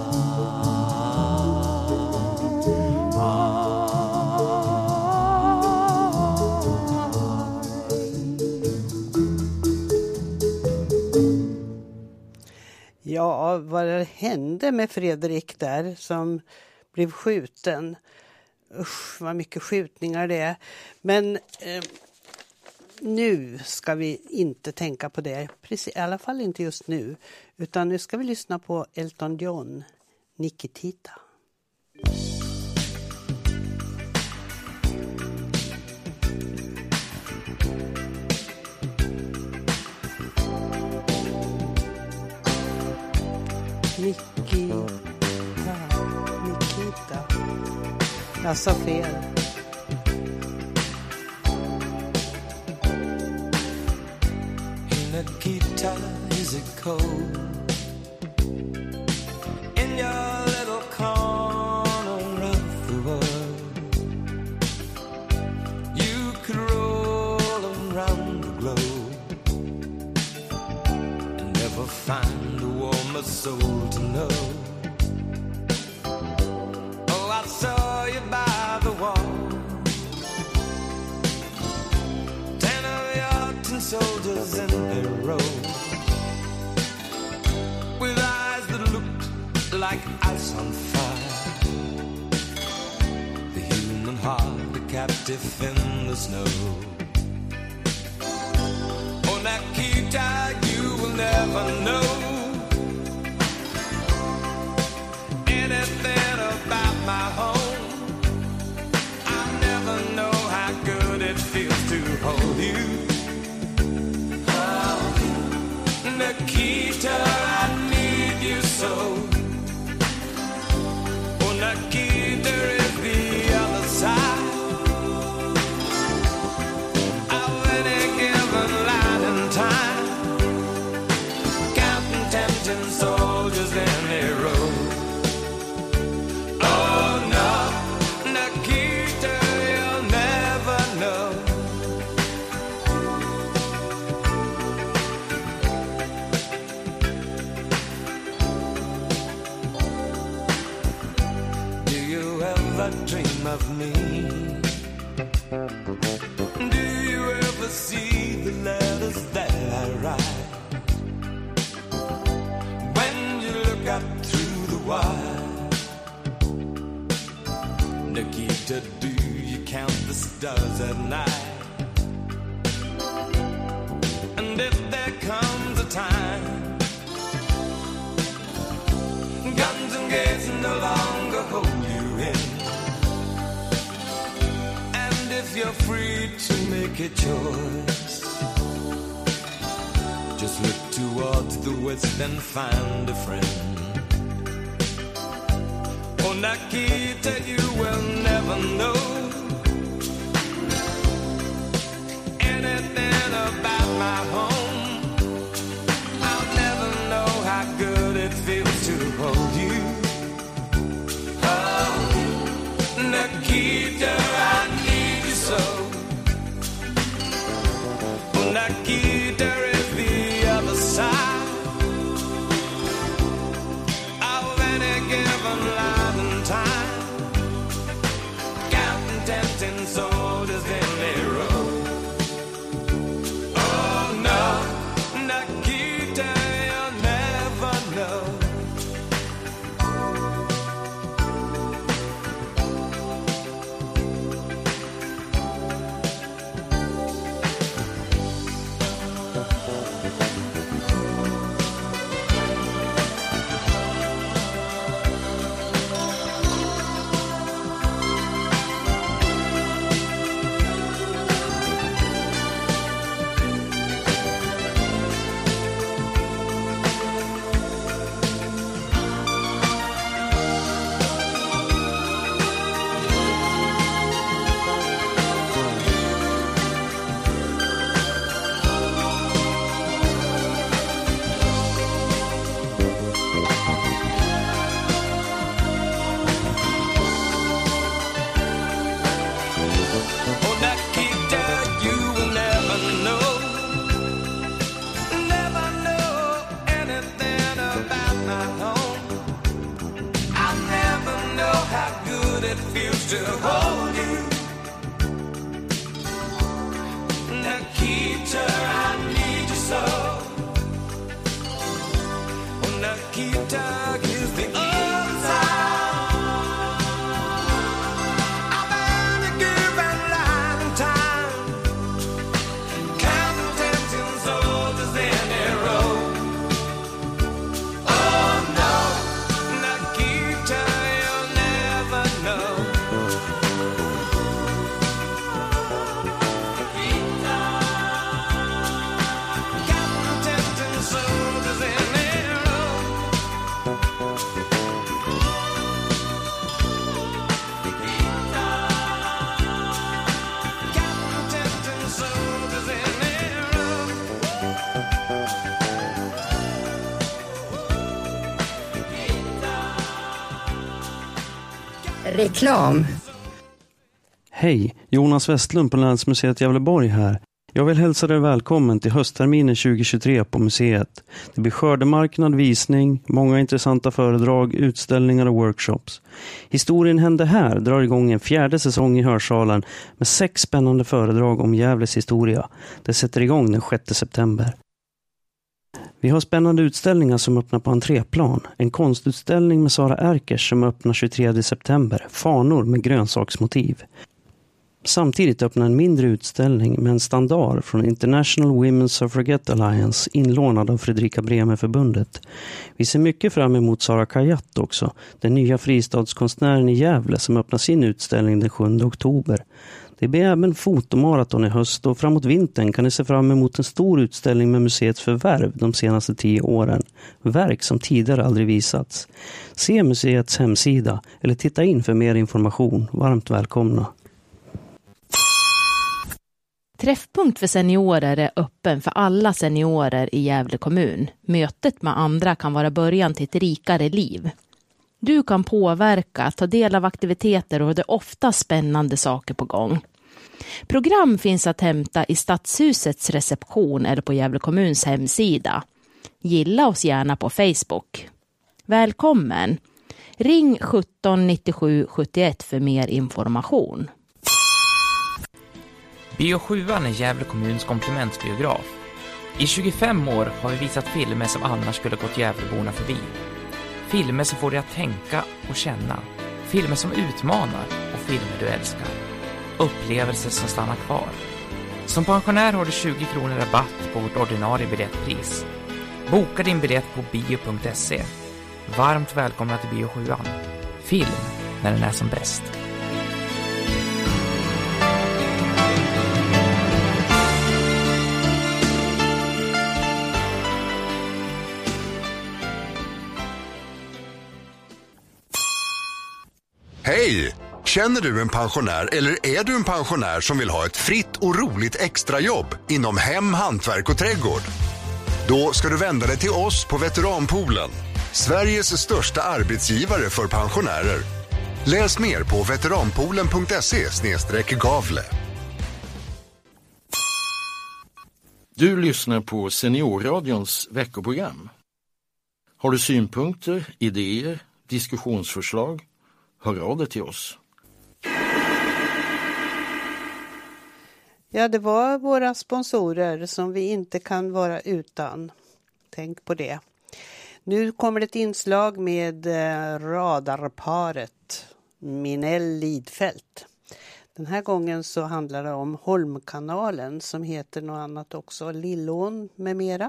Ja, vad det hände med Fredrik där som blev skjuten. Usch, vad mycket skjutningar det är. Men nu ska vi inte tänka på det. Precis, i alla fall inte just nu. Utan nu ska vi lyssna på Elton John, Nikitita. Nikita. Jag sa fel. Nikita, is it cold in your little corner of the world? You could roll around the globe and never find a warmer soul to know. Oh, I saw you by the wall, 10 of your tin soldiers in a row, with eyes that looked like ice on fire. The human heart, a captive in the snow. Oh, Nikita, you will never know anything about my home. I never know how good it feels to hold you. Oh, Nikita, I need you so. Oh, Nikita is the other side of any given light and time. Counting tempting soldiers in a row. Oh no, Nikita, you'll never know. Do you ever dream of me? Do you ever see the letters that I write? When you look up through the wire, Nikita, do you count the stars at night? And if there comes a time guns and gates no longer hold you in, and if you're free to make a choice, just look towards the west and find a friend. Oh, Nikita, you will never know anything about my home. I'll never know how good it feels to hold you. Oh, Nikita, I need you so. Oh, Nikita is the other side of any given life and time. Counting tempting soldiers in a row. Oh no, Nikita, you'll never know. Nikita, I need you so. Oh, Nikita, give me all the time. I've been a given life and time, counting tempting soldiers in a row. Oh no, Nikita, you'll never know. Reklam. Hej, Jonas Westlund på Länsmuseet Gävleborg här. Jag vill hälsa dig välkommen till höstterminen 2023 på museet. Det blir skördemarknad, visning, många intressanta föredrag, utställningar och workshops. Historien hände här drar igång en 4:e säsong i Hörsalen med 6 spännande föredrag om Gävles historia. Det sätter igång den 6 september. Vi har spännande utställningar som öppnar på entréplan. En konstutställning med Sara Erkers som öppnar 23 september. Fanor med grönsaksmotiv. Samtidigt öppnar en mindre utställning med en standard från International Women's Suffragette Alliance inlånad av Fredrika Bremer-förbundet. Vi ser mycket fram emot Sara Kajat också, den nya fristadskonstnären i Gävle som öppnar sin utställning den 7 oktober. Det blir även fotomaraton i höst och framåt vintern kan ni se fram emot en stor utställning med museets förvärv de senaste 10 åren. Verk som tidigare aldrig visats. Se museets hemsida eller titta in för mer information. Varmt välkomna! Träffpunkt för seniorer är öppen för alla seniorer i Gävle kommun. Mötet med andra kan vara början till ett rikare liv. Du kan påverka, ta del av aktiviteter och det är ofta spännande saker på gång. Program finns att hämta i Stadshusets reception eller på Gävle kommuns hemsida. Gilla oss gärna på Facebook. Välkommen! Ring 17 97 71 för mer information. Bio 7an är Gävle kommuns komplementsbiograf. I 25 år har vi visat filmer som annars skulle gått Gävleborna förbi. Filmer som får dig att tänka och känna. Filmer som utmanar och filmer du älskar. Upplevelser som stannar kvar. Som pensionär har du 20 kronor rabatt på vårt ordinarie biljettpris. Boka din biljett på bio.se. Varmt välkomna till Bio 7an. Film när den är som bäst. Hej! Känner du en pensionär eller är du en pensionär som vill ha ett fritt och roligt extrajobb inom hem, hantverk och trädgård? Då ska du vända dig till oss på Veteranpoolen, Sveriges största arbetsgivare för pensionärer. Läs mer på veteranpoolen.se/Gavle. Du lyssnar på Seniorradions veckoprogram. Har du synpunkter, idéer, diskussionsförslag? Hör av dig till oss. Ja, det var våra sponsorer som vi inte kan vara utan. Tänk på det. Nu kommer ett inslag med radarparet Minell Lidfält. Den här gången så handlar det om Holmkanalen som heter något annat också, Lillån med mera.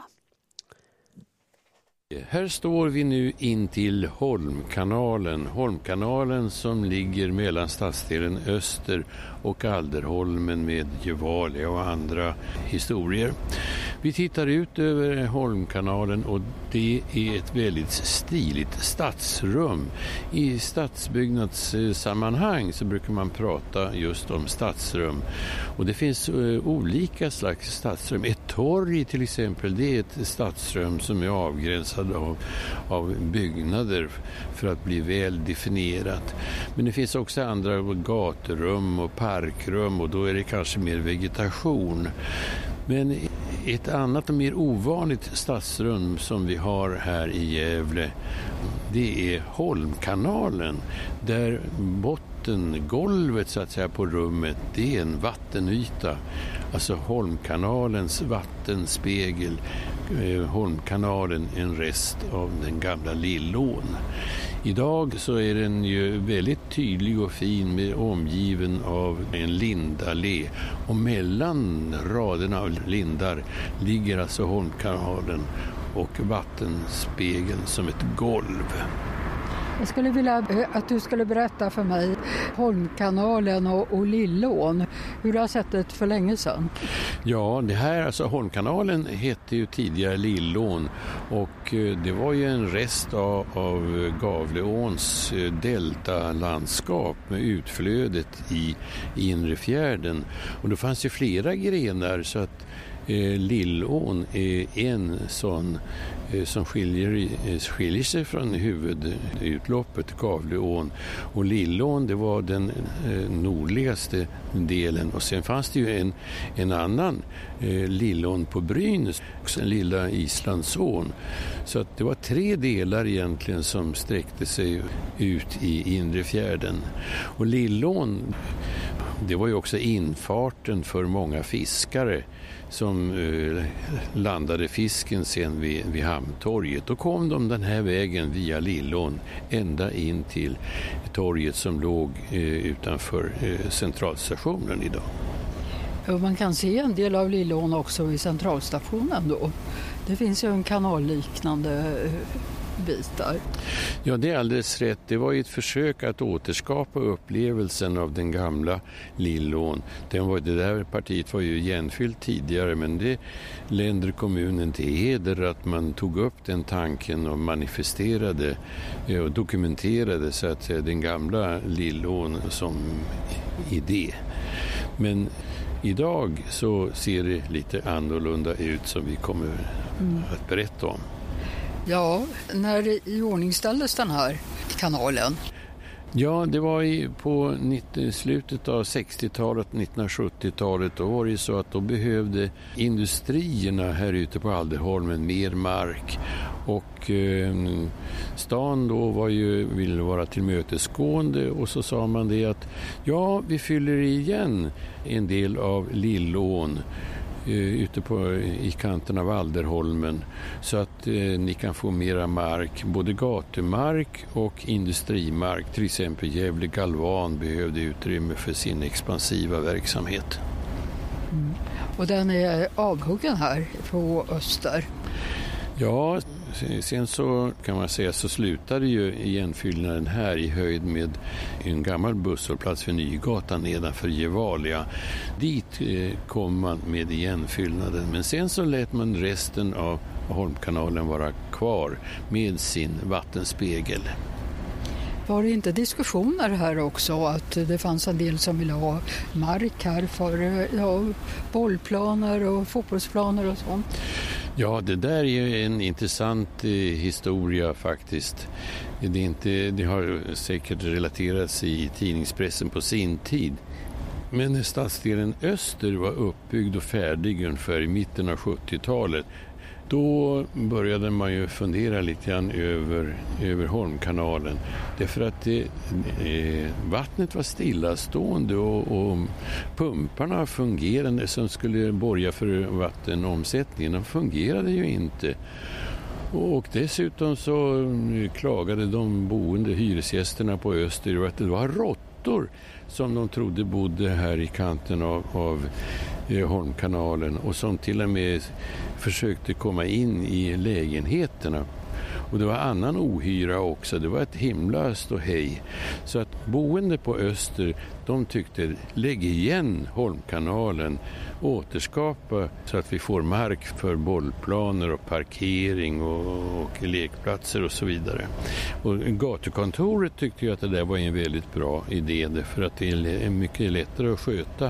Här står vi nu in till Holmkanalen som ligger mellan stadsdelen Öster och Alderholmen med Gevalia och andra historier. Vi tittar ut över Holmkanalen och det är ett väldigt stiligt stadsrum. I stadsbyggnadssammanhang så brukar man prata just om stadsrum. Och det finns olika slags stadsrum. Ett torg till exempel, det är ett stadsrum som är avgränsat av byggnader för att bli väl definierat. Men det finns också andra gaturum och parkrum och då är det kanske mer vegetation. Men ett annat och mer ovanligt stadsrum som vi har här i Gävle, det är Holmkanalen, där botten bottengolvet så att säga på rummet, det är en vattenyta. Alltså Holmkanalens vattenspegel. Holmkanalen en rest av den gamla Lillån. Idag så är den ju väldigt tydlig och fin med omgiven av en lindallé. Och mellan raderna av lindar ligger alltså Holmkanalen och vattenspegeln som ett golv. Jag skulle vilja att du skulle berätta för mig Holmkanalen och Lillån. Hur du har sett det för länge sedan? Ja, det här, alltså Holmkanalen hette ju tidigare Lillån och det var ju en rest av Gavleåns deltalandskap med utflödet i inre fjärden. Och det fanns ju flera grenar så att Lillån är en sån som skiljer sig från huvudutloppet, Gavleån. Och Lillån, det var den nordligaste delen. Och sen fanns det ju en annan Lillån på Brynäs, den lilla Islandsån. Så att det var 3 delar egentligen som sträckte sig ut i inre fjärden. Och Lillån, det var ju också infarten för många fiskare som landade fisken sen vid hamntorget. Då kom de den här vägen via Lillån ända in till torget som låg utanför centralstationen idag. Och man kan se en del av Lillån också i centralstationen då. Det finns ju en kanalliknande bitar. Ja, det är alldeles rätt. Det var ett försök att återskapa upplevelsen av den gamla Lillån. Det där partiet var ju igenfyllt tidigare, men det länder kommunen till heder att man tog upp den tanken och manifesterade och dokumenterade så att säga den gamla Lillån som idé. Men idag så ser det lite annorlunda ut som vi kommer att berätta om. Ja, när iordningställdes den här kanalen? Ja, det var på slutet av 60-talet, 1970-talet. Då var det så att då behövde industrierna här ute på Alderholmen mer mark. Och stan då ville vara tillmötesgående och så sa man det att ja, vi fyller igen en del av Lillån ute i kanten av Alderholmen så att ni kan få mera mark, både gatumark och industrimark. Till exempel Gävle Galvan behövde utrymme för sin expansiva verksamhet. Och den är avhuggen här på Öster? Ja, sen så kan man säga så slutade ju igenfyllnaden här i höjd med en gammal busshållplats för Nygatan nedanför Gevalia. Dit kom man med igenfyllnaden, men sen så lät man resten av Holmkanalen vara kvar med sin vattenspegel. Var det inte diskussioner här också att det fanns en del som ville ha mark här för bollplaner och fotbollsplaner och sånt? Ja, det där är ju en intressant historia faktiskt. Det har säkert relaterats i tidningspressen på sin tid. Men när stadsdelen Öster var uppbyggd och färdig ungefär i mitten av 70-talet, då började man ju fundera lite grann över Holmkanalen. Därför att vattnet var stillastående och pumparna fungerande som skulle borga för vattenomsättningen, de fungerade ju inte. Och dessutom så klagade de boende hyresgästerna på Öster att det var råttor som de trodde bodde här i kanten av Holmkanalen och som till och med försökte komma in i lägenheterna. Och det var annan ohyra också, det var ett himlöst och hej. Så att boende på Öster, de tyckte lägg igen Holmkanalen, återskapa så att vi får mark för bollplaner och parkering och lekplatser och så vidare. Och gatukontoret tyckte ju att det där var en väldigt bra idé, för att det är mycket lättare att sköta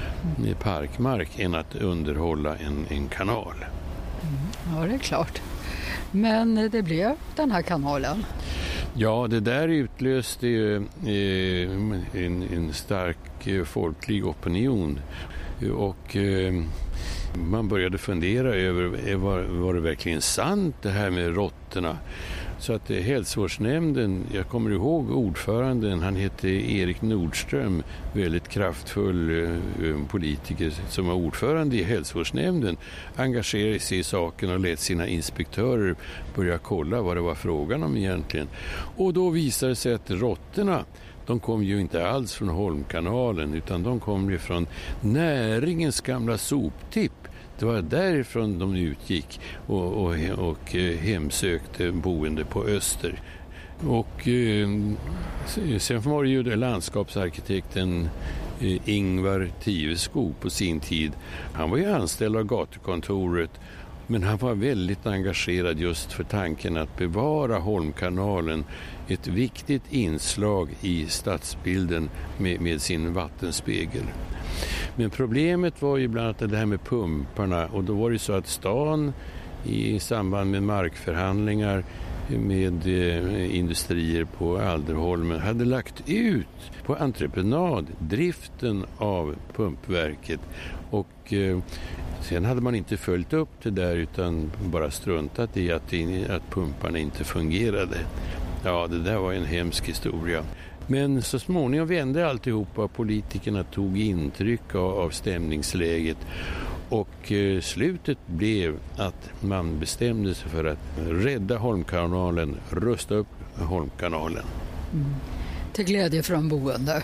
parkmark än att underhålla en kanal. Ja, det är klart. Men det blev den här kanalen. Ja, det där utlöste ju en stark folklig opinion och Man började fundera över, var det verkligen sant det här med råttorna? Så att hälsovårdsnämnden, jag kommer ihåg ordföranden, han hette Erik Nordström, väldigt kraftfull politiker som var ordförande i hälsovårdsnämnden, engagerade sig i saken och lät sina inspektörer börja kolla vad det var frågan om egentligen. Och då visade det sig att råttorna, de kom ju inte alls från Holmkanalen utan de kom ju från näringens gamla soptipp. Det var därifrån de utgick och hemsökte boende på Öster. Och sen var det ju landskapsarkitekten Ingvar Tiveskog på sin tid. Han var ju anställd av gatukontoret, men han var väldigt engagerad just för tanken att bevara Holmkanalen, ett viktigt inslag i stadsbilden med sin vattenspegel. Men problemet var ju bland annat det här med pumparna, och då var det så att stan i samband med markförhandlingar med industrier på Alderholmen hade lagt ut på entreprenad driften av pumpverket, och sen hade man inte följt upp det där utan bara struntat i att pumparna inte fungerade. Ja, det där var en hemsk historia. Men så småningom vände alltihopa, politikerna tog intryck av stämningsläget, och slutet blev att man bestämde sig för att rädda Holmkanalen, rusta upp Holmkanalen. Till glädje för de boende.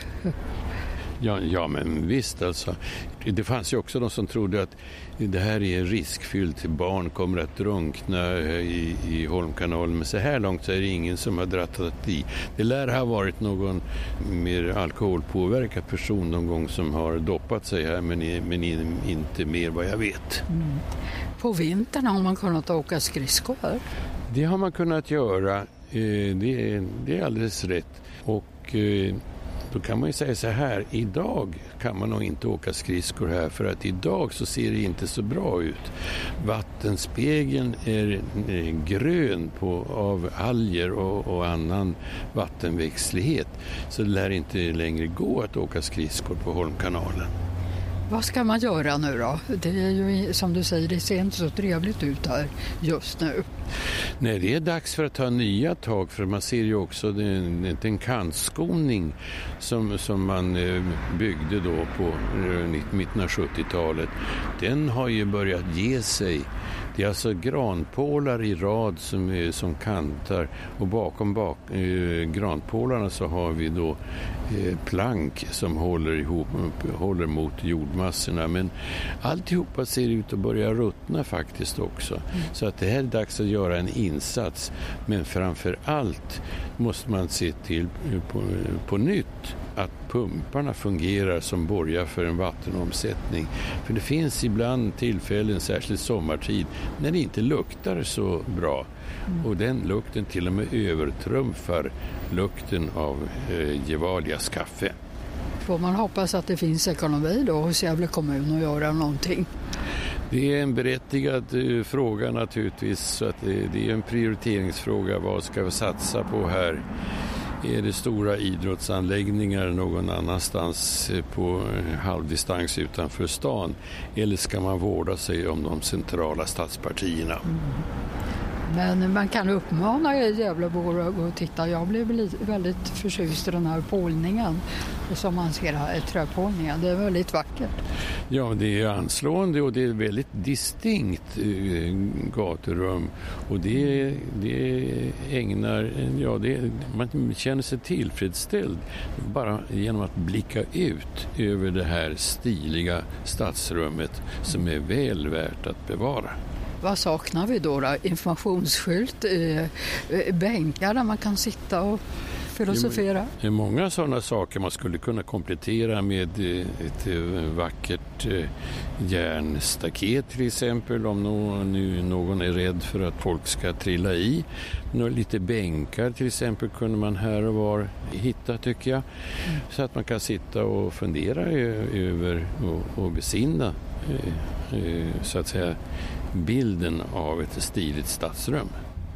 Ja, men visst alltså. Det fanns ju också de som trodde att det här är riskfyllt. Barn kommer att drunkna i Holmkanalen. Men så här långt så är det ingen som har drattat i. Det lär ha varit någon mer alkoholpåverkad person någon gång som har doppat sig här, men inte mer vad jag vet. På vintern har man kunnat åka skridskor här? Det har man kunnat göra. Det är alldeles rätt. Och då kan man ju säga så här, idag kan man nog inte åka skridskor här, för att idag så ser det inte så bra ut. Vattenspegeln är grön av alger och annan vattenväxtlighet, så det lär inte längre gå att åka skridskor på Holmkanalen. Vad ska man göra nu då? Det är ju som du säger, det ser inte så trevligt ut här just nu. Nej, det är dags för att ta nya tag, för man ser ju också den kantskoning som man byggde då på mitten av 70-talet. Den har ju börjat ge sig. Det är alltså granpålar i rad som kantar, och bakom granpålarna så har vi då plank som håller mot jordmassorna. Men alltihopa ser ut att börja ruttna faktiskt också. Så att det här är dags att göra en insats. Men framför allt måste man se till på nytt att pumparna fungerar som borgar för en vattenomsättning. För det finns ibland tillfällen, särskilt sommartid, när det inte luktar så bra. Och den lukten till och med övertrumfar lukten av Gevalias kaffe. Får man hoppas att det finns ekonomi då hos Gävle kommun att göra någonting? Det är en berättigad fråga naturligtvis, så att det är en prioriteringsfråga. Vad ska vi satsa på här? Är det stora idrottsanläggningar någon annanstans på halvdistans utanför stan? Eller ska man vårda sig om de centrala stadspartierna? Men man kan uppmana Gävlebor att gå och titta. Jag blev väldigt förtjust i den här pålningen som man ser här, träpålningen. Det är väldigt vackert. Ja, det är anslående och det är väldigt distinkt gaturum. Och det ägnar, man känner sig tillfredsställd bara genom att blicka ut över det här stiliga stadsrummet som är väl värt att bevara. Vad saknar vi då? Informationsskylt, bänkar där man kan sitta och filosofera? Det är många sådana saker man skulle kunna komplettera med ett vackert järnstaket till exempel, om någon är rädd för att folk ska trilla i. Lite bänkar till exempel kunde man här och var hitta, tycker jag. Så att man kan sitta och fundera över och besinna så att säga bilden av ett stiligt stadsrum.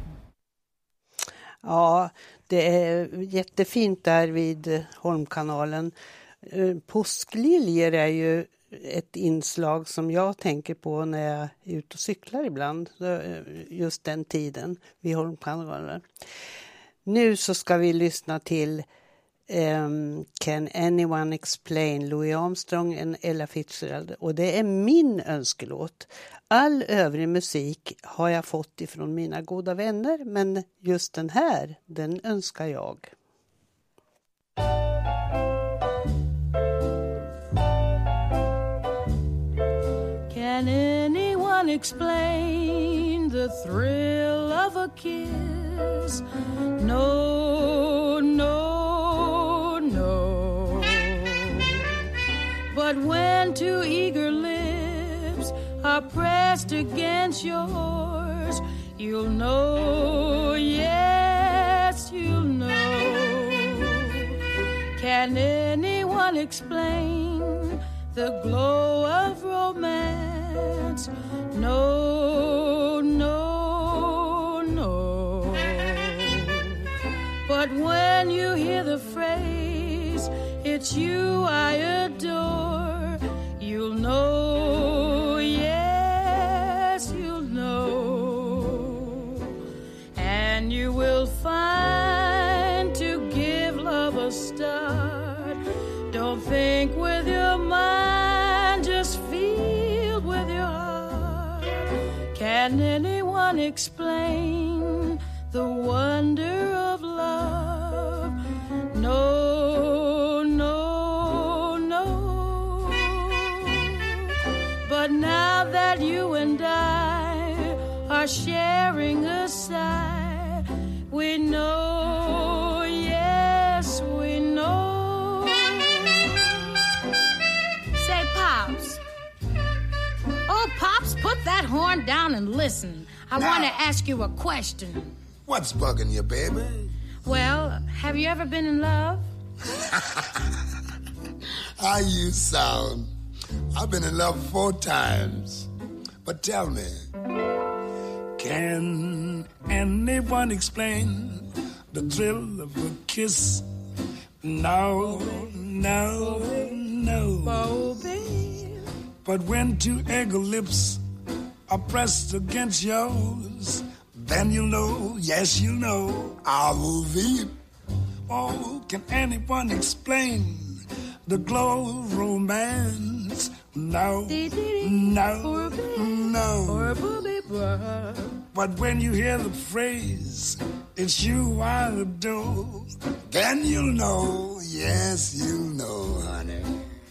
Ja, det är jättefint där vid Holmkanalen. Påskliljor är ju ett inslag som jag tänker på när jag är ute och cyklar ibland. Just den tiden vid Holmkanalen. Nu så ska vi lyssna till Can Anyone Explain, Louis Armstrong och Ella Fitzgerald. Och det är min önskelåt. All övrig musik har jag fått ifrån mina goda vänner, men just den här, den önskar jag. Can anyone explain the thrill of a kiss? No, no, no. But when two eager lips are pressed against yours, you'll know, yes, you'll know. Can anyone explain the glow of romance? No, no, no. But when you hear the phrase, it's you I adore, you'll know, yes, you'll know. And you will find to give love a start. Don't think with your mind, just feel with your heart. Can anyone explain the wonder of love? No, no, no. But now that you and I are sharing a sigh, we know, yes, we know. Say, Pops. Oh, Pops, put that horn down and listen. I want to ask you a question. What's bugging you, baby? Well, have you ever been in love? How you sound. I've been in love 4 times. But tell me, can anyone explain the thrill of a kiss? No, no, no. Oh, babe. But when two eager lips are pressed against yours, then you'll know, yes, you'll know. I will be. Oh, can anyone explain the glow of romance? No, no, no. But when you hear the phrase, it's you I adore, then you'll know, yes, you'll know, honey.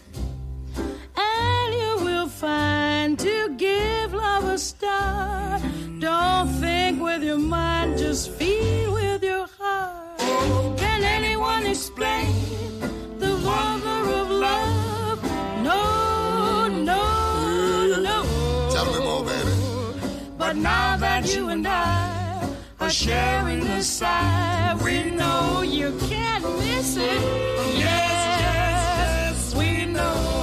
And you will find to give love a start. Don't think with your mind, just feel with your heart. Can anyone explain the wonder of love? No, no, no. Tell me more, baby. But now that you and I are sharing the sigh, we know you can't miss it. Yes, we know.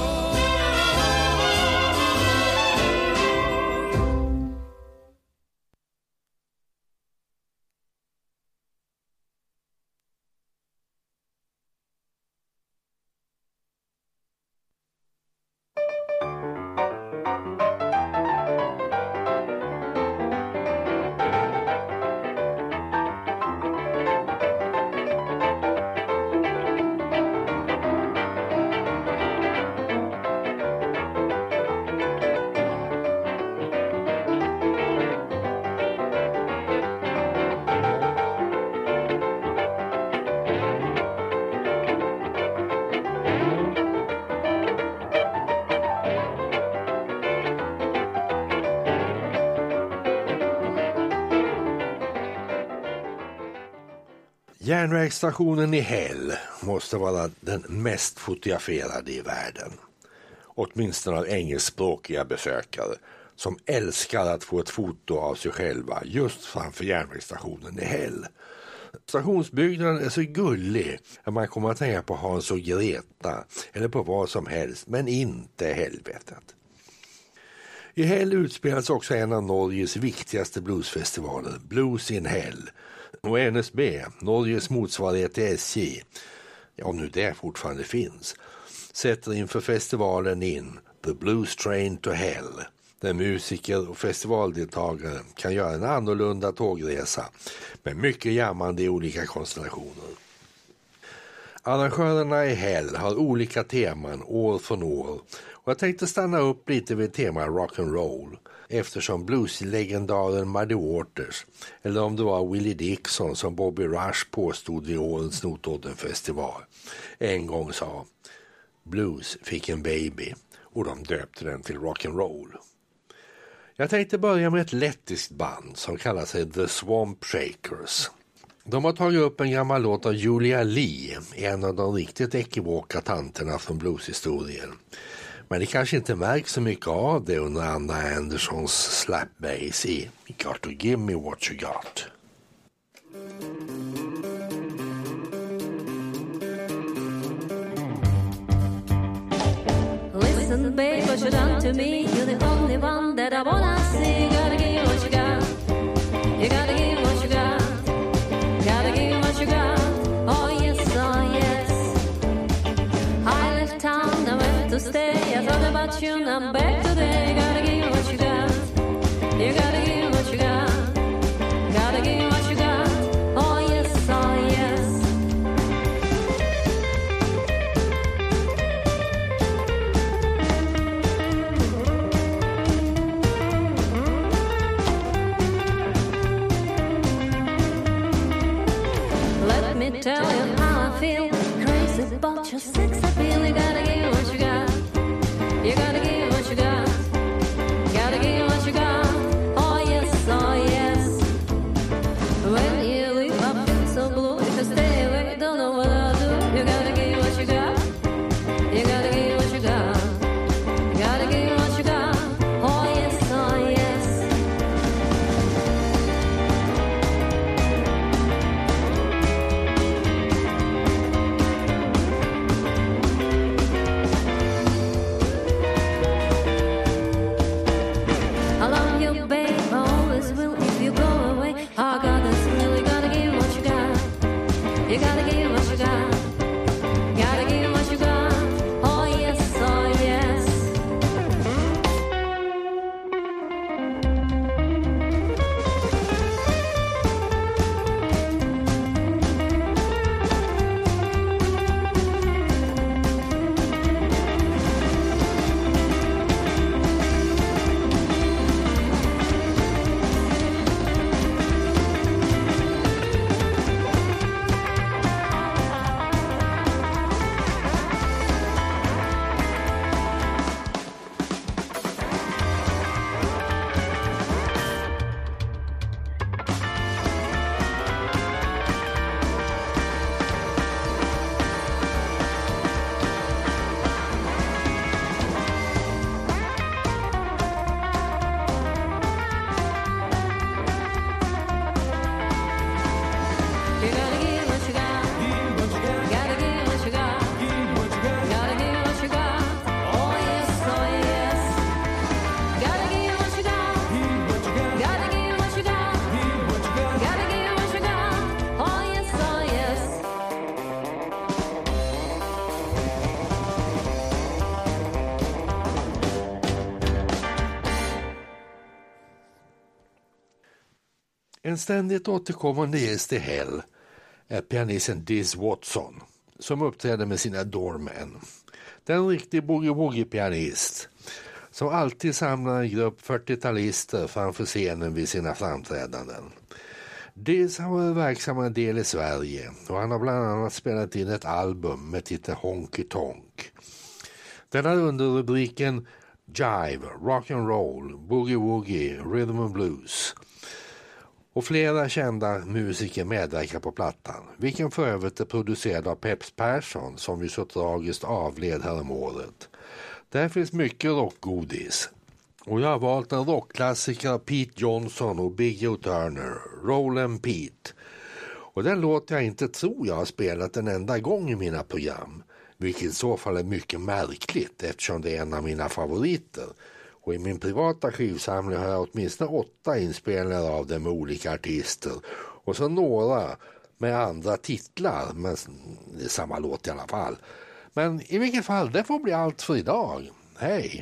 Järnvägsstationen i Häll måste vara den mest fotograferade i världen. Åtminstone av engelskspråkiga besökare som älskar att få ett foto av sig själva just framför järnvägsstationen i Häll. Stationsbyggnaden är så gullig att man kommer att tänka på Hans och Greta eller på vad som helst, men inte helvetet. I Häll utspelas också en av Norges viktigaste bluesfestivaler, Blues in Häll. Och NSB, Norges motsvarighet till SJ, ja nu det fortfarande finns, sätter inför festivalen in The Blues Train to Hell, där musiker och festivaldeltagare kan göra en annorlunda tågresa med mycket jammande i olika konstellationer. Arrangörerna i Hell har olika teman år från år och jag tänkte stanna upp lite vid tema rock'n'roll eftersom blueslegendaren Muddy Waters, eller om det var Willie Dixon som Bobby Rush påstod vid årets Notodden-festival, en gång sa blues fick en baby och de döpte den till rock'n'roll. Jag tänkte börja med ett lettiskt band som kallar sig The Swamp Shakers. De har tagit upp en gammal låt av Julia Lee, en av de riktigt ekivoka tanterna från blueshistorien. Men det kanske inte märks så mycket av det under Anna Anderssons slap bass i Got to give me what you got. Listen, babe, what you done to me? You're the only one that I wanna see. Gotta give what you got. You gotta give what you got. Gotta give what you got. Oh yes, oh yes. I left town, I went to stay. I thought about you, now I'm back today. Gotta give what you got. You gotta give what you got. Gotta give what you got. Oh yes, oh yes. Let me tell you how I feel. Crazy about your sex appeal. You gotta give what you got. You gotta give what you got. Gotta give what you got. Oh yes, oh yes. When you leave I feel so blue. If you stay away, don't know what I'll do. You gotta give what you got. You gotta give what you got. Gotta give what you got. Oh yes, oh yes. I love you, babe, I always will if you go away. Oh God, that's really gotta give what you got. You gotta give what you got. Gotta give what you got. Oh yes, oh yes. You gotta give what you got. Gotta give what you got. Gotta give what you got. Oh yes, oh yes. Gotta give what you got. Gotta give what you got. Gotta give what you got. Oh yes, oh yes. En ständigt återkommande gäst i Hell är pianisten Diz Watson som uppträder med sina Doormen. Det är en riktig boogie-woogie-pianist som alltid samlar en grupp 40-talister framför scenen vid sina framträdanden. Diz har varit verksam en del i Sverige och han har bland annat spelat in ett album med titeln Honky Tonk. Den har under rubriken Jive, Rock'n'Roll, Boogie-Woogie, Rhythm and Blues. Och flera kända musiker medverkar på plattan, vilken för övrigt är producerad av Peps Persson som vi så tragiskt avled häromåret. Där finns mycket rockgodis. Och jag har valt en rockklassiker av Pete Johnson och Big Joe Turner, Rollin' Pete. Och den låt jag inte tror jag har spelat en enda gång i mina program, vilket i så fall är mycket märkligt eftersom det är en av mina favoriter. Och i min privata skivsamling har jag åtminstone 8 inspelningar av dem med olika artister. Och så några med andra titlar, men det är samma låt i alla fall. Men i vilket fall, det får bli allt för idag. Hej!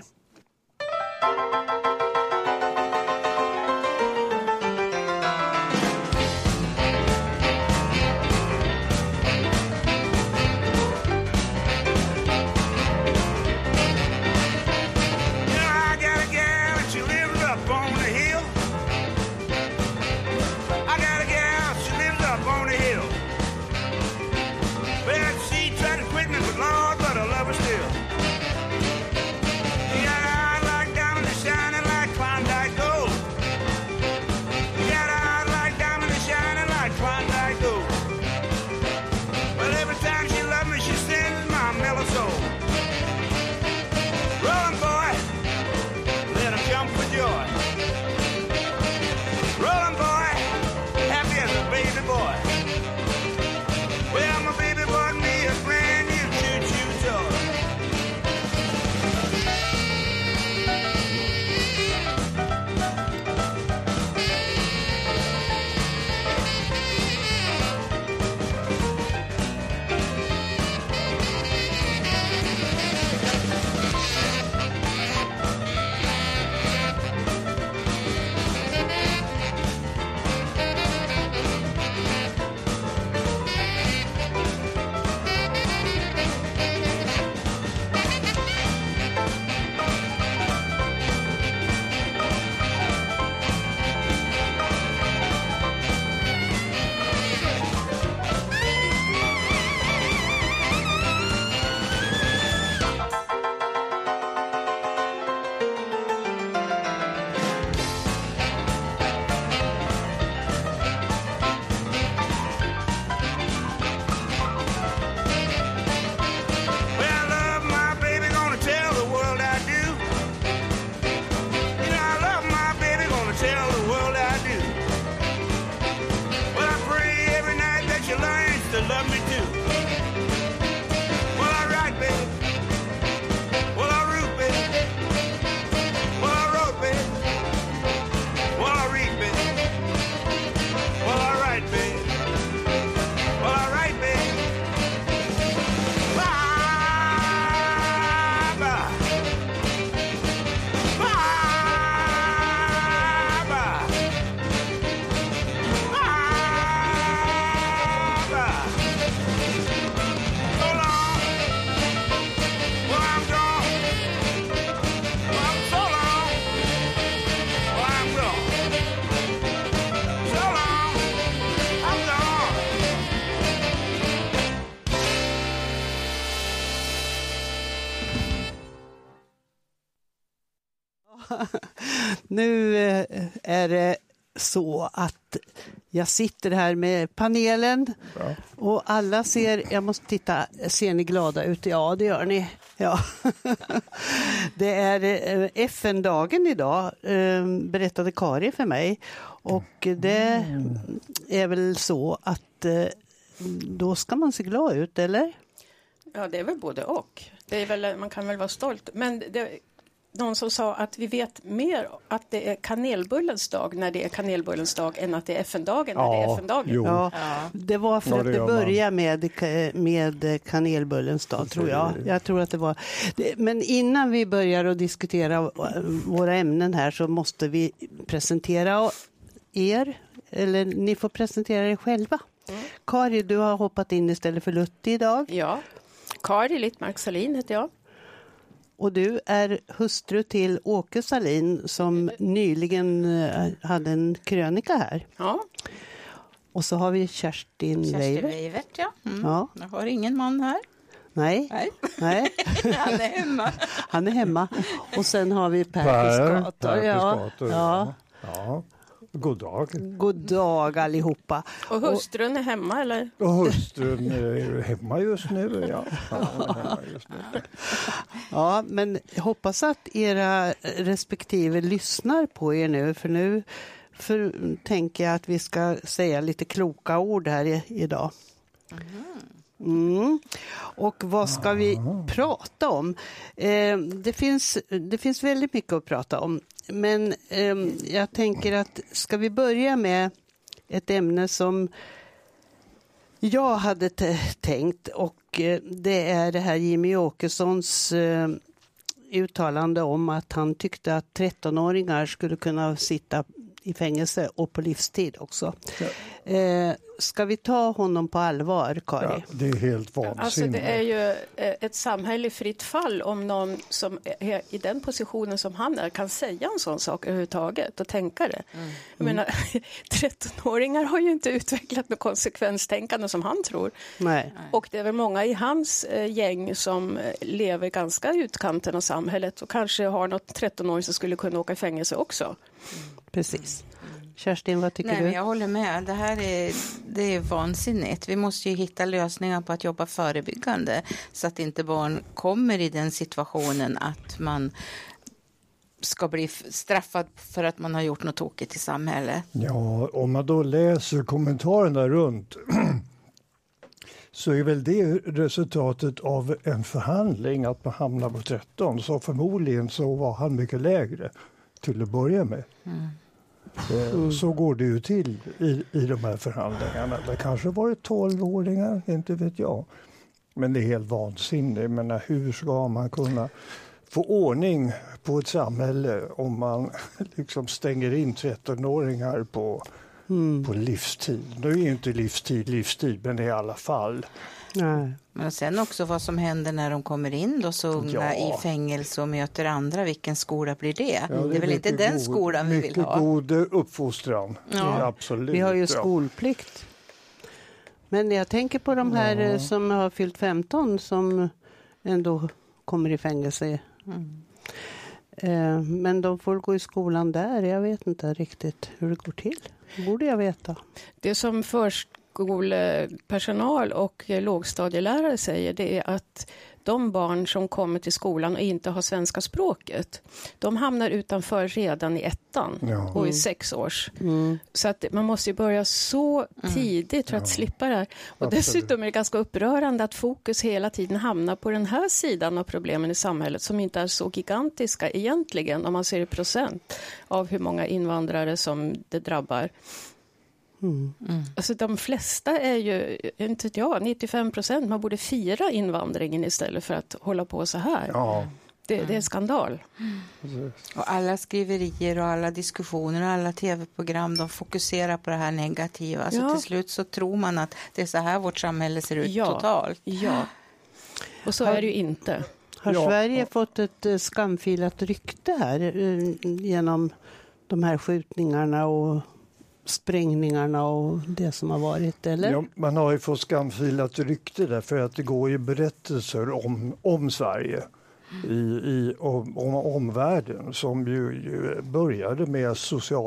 Nu är det så att jag sitter här med panelen och alla jag måste titta, ser ni glada ut? Ja, det gör ni. Ja. Det är FN-dagen idag, berättade Kari för mig. Och det är väl så att då ska man se glad ut, eller? Ja, det är väl både och. Det är väl, man kan väl vara stolt. Men någon som sa att vi vet mer att det är kanelbullens dag när det är kanelbullens dag än att det är FN-dagen när det är FN-dagen. Ja, det var för att det började med kanelbullens dag, tror jag. Jag tror att det var. Men innan vi börjar att diskutera våra ämnen här så måste vi presentera er, eller ni får presentera er själva. Kari, du har hoppat in istället för Lutti idag. Ja, Kari Littmark Salin heter jag. Och du är hustru till Åke Salin som nyligen hade en krönika här. Ja. Och så har vi Kerstin Weivert, ja. Ja. Jag har ingen man här. Nej. Han är hemma. Han är hemma. Och sen har vi Per Piscator. Ja. God dag. God dag allihopa. Och hustrun är hemma, eller? Och hustrun är hemma just nu, ja. Ja, men jag hoppas att era respektive lyssnar på er nu. För nu tänker jag att vi ska säga lite kloka ord här idag. Och vad ska vi prata om? Det finns väldigt mycket att prata om. Men jag tänker att ska vi börja med ett ämne som jag hade tänkt, och det är det här Jimmy Åkessons uttalande om att han tyckte att 13-åringar skulle kunna sitta i fängelse och på livstid också. Ja. Ska vi ta honom på allvar, Kari? Ja, det är helt vansinnigt. Alltså det är ju ett samhälle i fritt fall om någon som är i den positionen som han är kan säga en sån sak överhuvudtaget och tänka det. Jag menar, 13-åringar har ju inte utvecklat något konsekvenstänkande som han tror. Nej. Och det är väl många i hans gäng som lever ganska i utkanten av samhället och kanske har något 13-åring som skulle kunna åka i fängelse också. Precis. Kerstin, vad tycker Nej, du? Men jag håller med. Det är vansinnigt. Vi måste ju hitta lösningar på att jobba förebyggande så att inte barn kommer i den situationen att man ska bli straffad för att man har gjort något tokigt i samhället. Ja, om man då läser kommentarerna runt så är väl det resultatet av en förhandling att man hamnar på 13. Så förmodligen så var han mycket lägre till att börja med. Så går det ju till i de här förhandlingarna. Det kanske varit 12-åringar, inte vet jag. Men det är helt vansinnigt. Men hur ska man kunna få ordning på ett samhälle om man liksom stänger in 13-åringar på livstid? Nu är ju inte livstid, men i alla fall. Nej. Men sen också vad som händer när de kommer in då så unga i fängelse och möter andra. Vilken skola blir det? Ja, det är väl inte den skolan vi vill ha? Mycket god uppfostran. Ja. Absolut. Vi har ju skolplikt. Men jag tänker på de här som har fyllt 15 som ändå kommer i fängelse. Men de får gå i skolan där. Jag vet inte riktigt hur det går till. Borde jag veta. Det som förskolepersonal och lågstadielärare säger det är att de barn som kommer till skolan och inte har svenska språket, de hamnar utanför redan i 1:an och i 6 års. Så att man måste ju börja så tidigt för att slippa det här. Och dessutom är det ganska upprörande att fokus hela tiden hamnar på den här sidan av problemen i samhället som inte är så gigantiska egentligen om man ser i procent av hur många invandrare som det drabbar. Alltså de flesta är ju, inte 95%. Man borde fira invandringen istället för att hålla på så här. Ja. Det är skandal. Och alla skriverier och alla diskussioner och alla tv-program, de fokuserar på det här negativa. Alltså till slut så tror man att det är så här vårt samhälle ser ut totalt. Ja, och så är det ju inte. Har Sverige fått ett skamfilat rykte här genom de här skjutningarna och sprängningarna och det som har varit, eller? Ja, man har ju fått skamfilat rykte därför att det går ju berättelser om Sverige om omvärlden som ju började med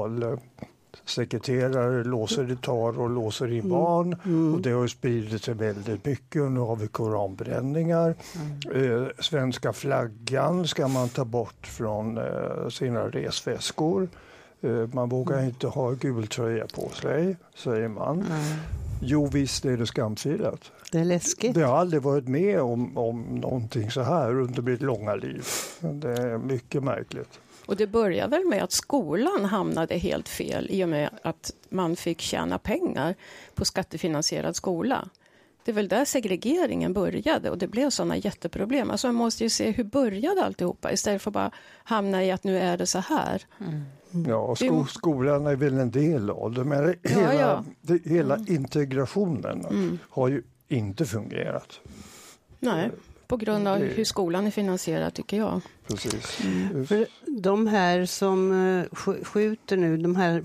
socialsekreterare låser och låser in barn och det har spridit sig väldigt mycket och nu har vi koranbränningar. Svenska flaggan ska man ta bort från sina resväskor. Man vågar inte ha gul tröja på sig, säger man. Jo, visst är det skamfilat. Det är läskigt. Det har aldrig varit med om någonting så här under mitt långa liv. Det är mycket märkligt. Och det börjar väl med att skolan hamnade helt fel i och med att man fick tjäna pengar på skattefinansierad skola. Det är väl där segregeringen började och det blev sådana jätteproblem. Alltså man måste ju se hur började alltihopa istället för att bara hamna i att nu är det så här. Ja, skolan är väl en del av det, men hela integrationen har ju inte fungerat. Nej, på grund av hur skolan är finansierad tycker jag. Precis. För de här som skjuter nu, de här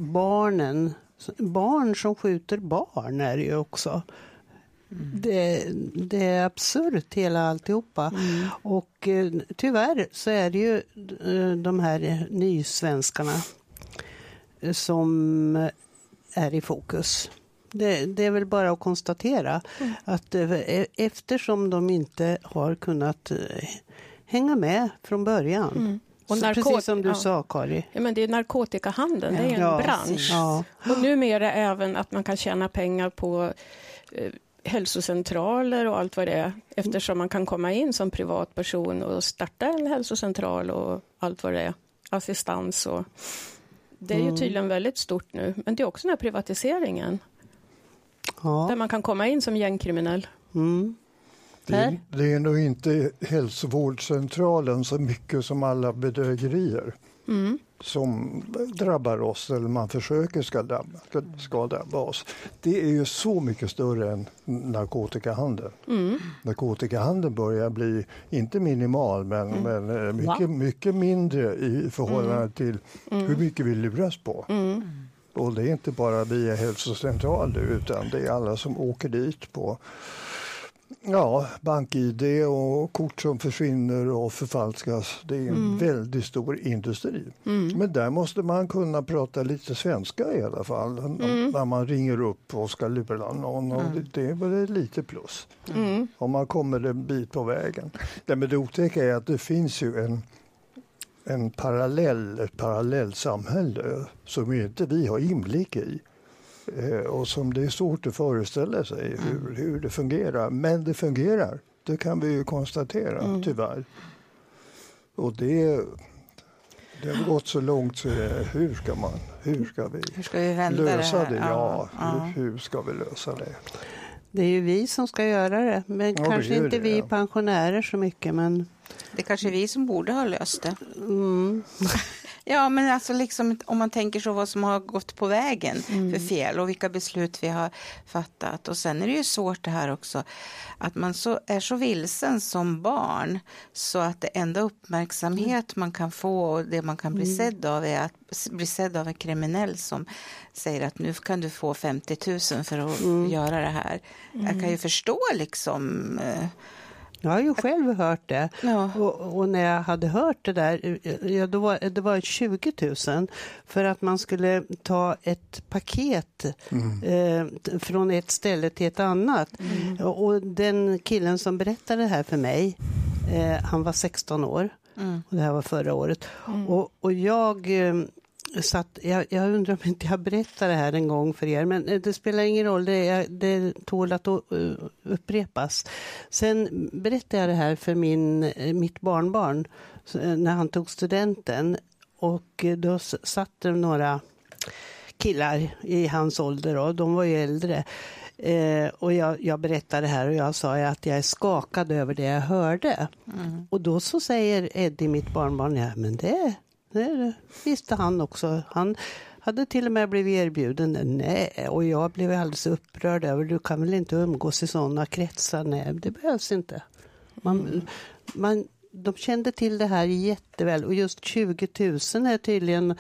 barn som skjuter barn är ju också. Det är absurt hela alltihopa. Och tyvärr så är det ju de här nysvenskarna som är i fokus. Det är väl bara att konstatera att eftersom de inte har kunnat hänga med från början. Och precis som du sa, Kari. Ja, men det är narkotikahandeln, det är en bransch. Ja. Och numera även att man kan tjäna pengar på hälsocentraler och allt vad det är. Eftersom man kan komma in som privatperson och starta en hälsocentral och allt vad det är. Assistans och... Det är ju tydligen väldigt stort nu. Men det är också den här privatiseringen. Ja. Där man kan komma in som gängkriminell. Det är nog inte hälsovårdscentralen så mycket som alla bedrägerier som drabbar oss, eller man försöker ska drabba oss. Det är ju så mycket större än narkotikahandeln. Narkotikahandeln börjar bli, inte minimal, men mycket mindre i förhållande till hur mycket vi luras på. Och det är inte bara via hälsocentraler, utan det är alla som åker dit på bank-ID och kort som försvinner och förfalskas. Det är en väldigt stor industri. Men där måste man kunna prata lite svenska i alla fall. När man ringer upp och ska lura någon. Och det är väl lite plus. Om man kommer en bit på vägen. Men det otäcka är att det finns ju ett parallellsamhälle som inte vi har inblick i. Och som det är svårt att föreställa sig hur det fungerar. Men det fungerar. Det kan vi ju konstatera, tyvärr. Och det har gått så långt så hur ska vi vända lösa det här? Hur ska vi lösa det? Det är ju vi som ska göra det. Men kanske inte vi pensionärer så mycket. Men det är kanske vi som borde ha löst det. Ja, men alltså liksom, om man tänker så vad som har gått på vägen för fel och vilka beslut vi har fattat. Och sen är det ju svårt det här också att man är så vilsen som barn så att det enda uppmärksamhet man kan få och det man kan bli sedd av är att bli sedd av en kriminell som säger att nu kan du få 50 000 för att göra det här. Jag kan ju förstå liksom... Jag har ju själv hört det. Ja. Och när jag hade hört det där, det var 20 000 för att man skulle ta ett paket från ett ställe till ett annat. Och den killen som berättade det här för mig, han var 16 år. Och det här var förra året. Och jag undrar om inte jag berättar det här en gång för er, men det spelar ingen roll, det tål att upprepas. Sen berättade jag det här för mitt barnbarn när han tog studenten, och då satt det några killar i hans ålder, och de var ju äldre. Och jag berättade det här och jag sa att jag är skakad över det jag hörde. Och då så säger Eddie, mitt barnbarn, men det visste han också. Han hade till och med blivit erbjuden. Nej, och jag blev alldeles upprörd över, du kan väl inte umgås i sådana kretsar? Nej, det behövs inte. De kände till det här jätteväl, och just 20 000 är tydligen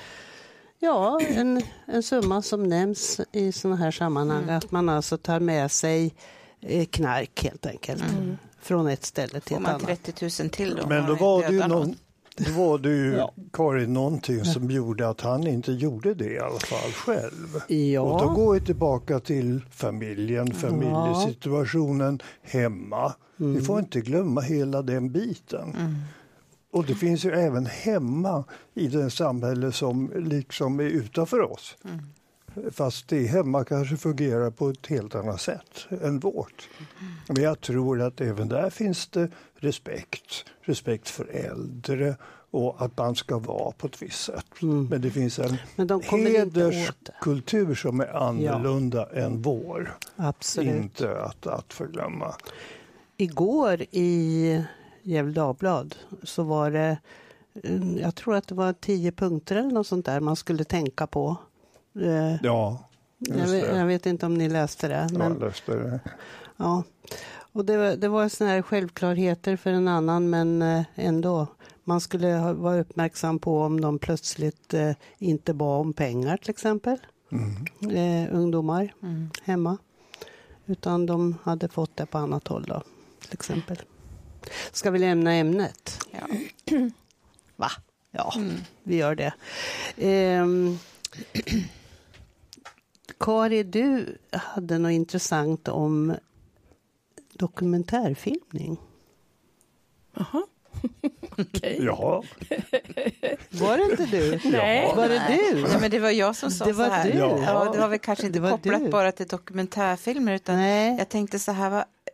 en summa som nämns i sådana här sammanhang. Att man alltså tar med sig knark helt enkelt från ett ställe till ett annat. 30 000 till då. Men då var det ju Karin någonting som gjorde att han inte gjorde det i alla fall själv. Ja. Och då går vi tillbaka till familjesituationen hemma. Vi får inte glömma hela den biten. Och det finns ju även hemma i det samhälle som liksom är utanför oss. Fast det hemma kanske fungerar på ett helt annat sätt än vårt. Men jag tror att även där finns det respekt för äldre och att man ska vara på ett visst sätt. Men det finns en hederskultur som är annorlunda än vår. Absolut. Inte att förglömma. Igår i Gefle Dagblad så var det, jag tror att det var 10 punkter eller något sånt där man skulle tänka på. Jag vet inte om ni läste det. Men, jag läste det. Ja, och det var såna här självklarheter för en annan, men ändå. Man skulle vara uppmärksam på om de plötsligt inte bad om pengar till exempel. Ungdomar hemma. Utan de hade fått det på annat håll då, till exempel. Ska vi lämna ämnet? Ja. Va? Ja, vi gör det. Kari, du hade något intressant om dokumentärfilmning. Jaha. Okej. Ja. Var det inte du? Nej. Var det du? Nej, men det var jag som sa det var så här. Du. Ja, det var väl kanske inte kopplat du. bara till dokumentärfilmer, utan jag tänkte så här,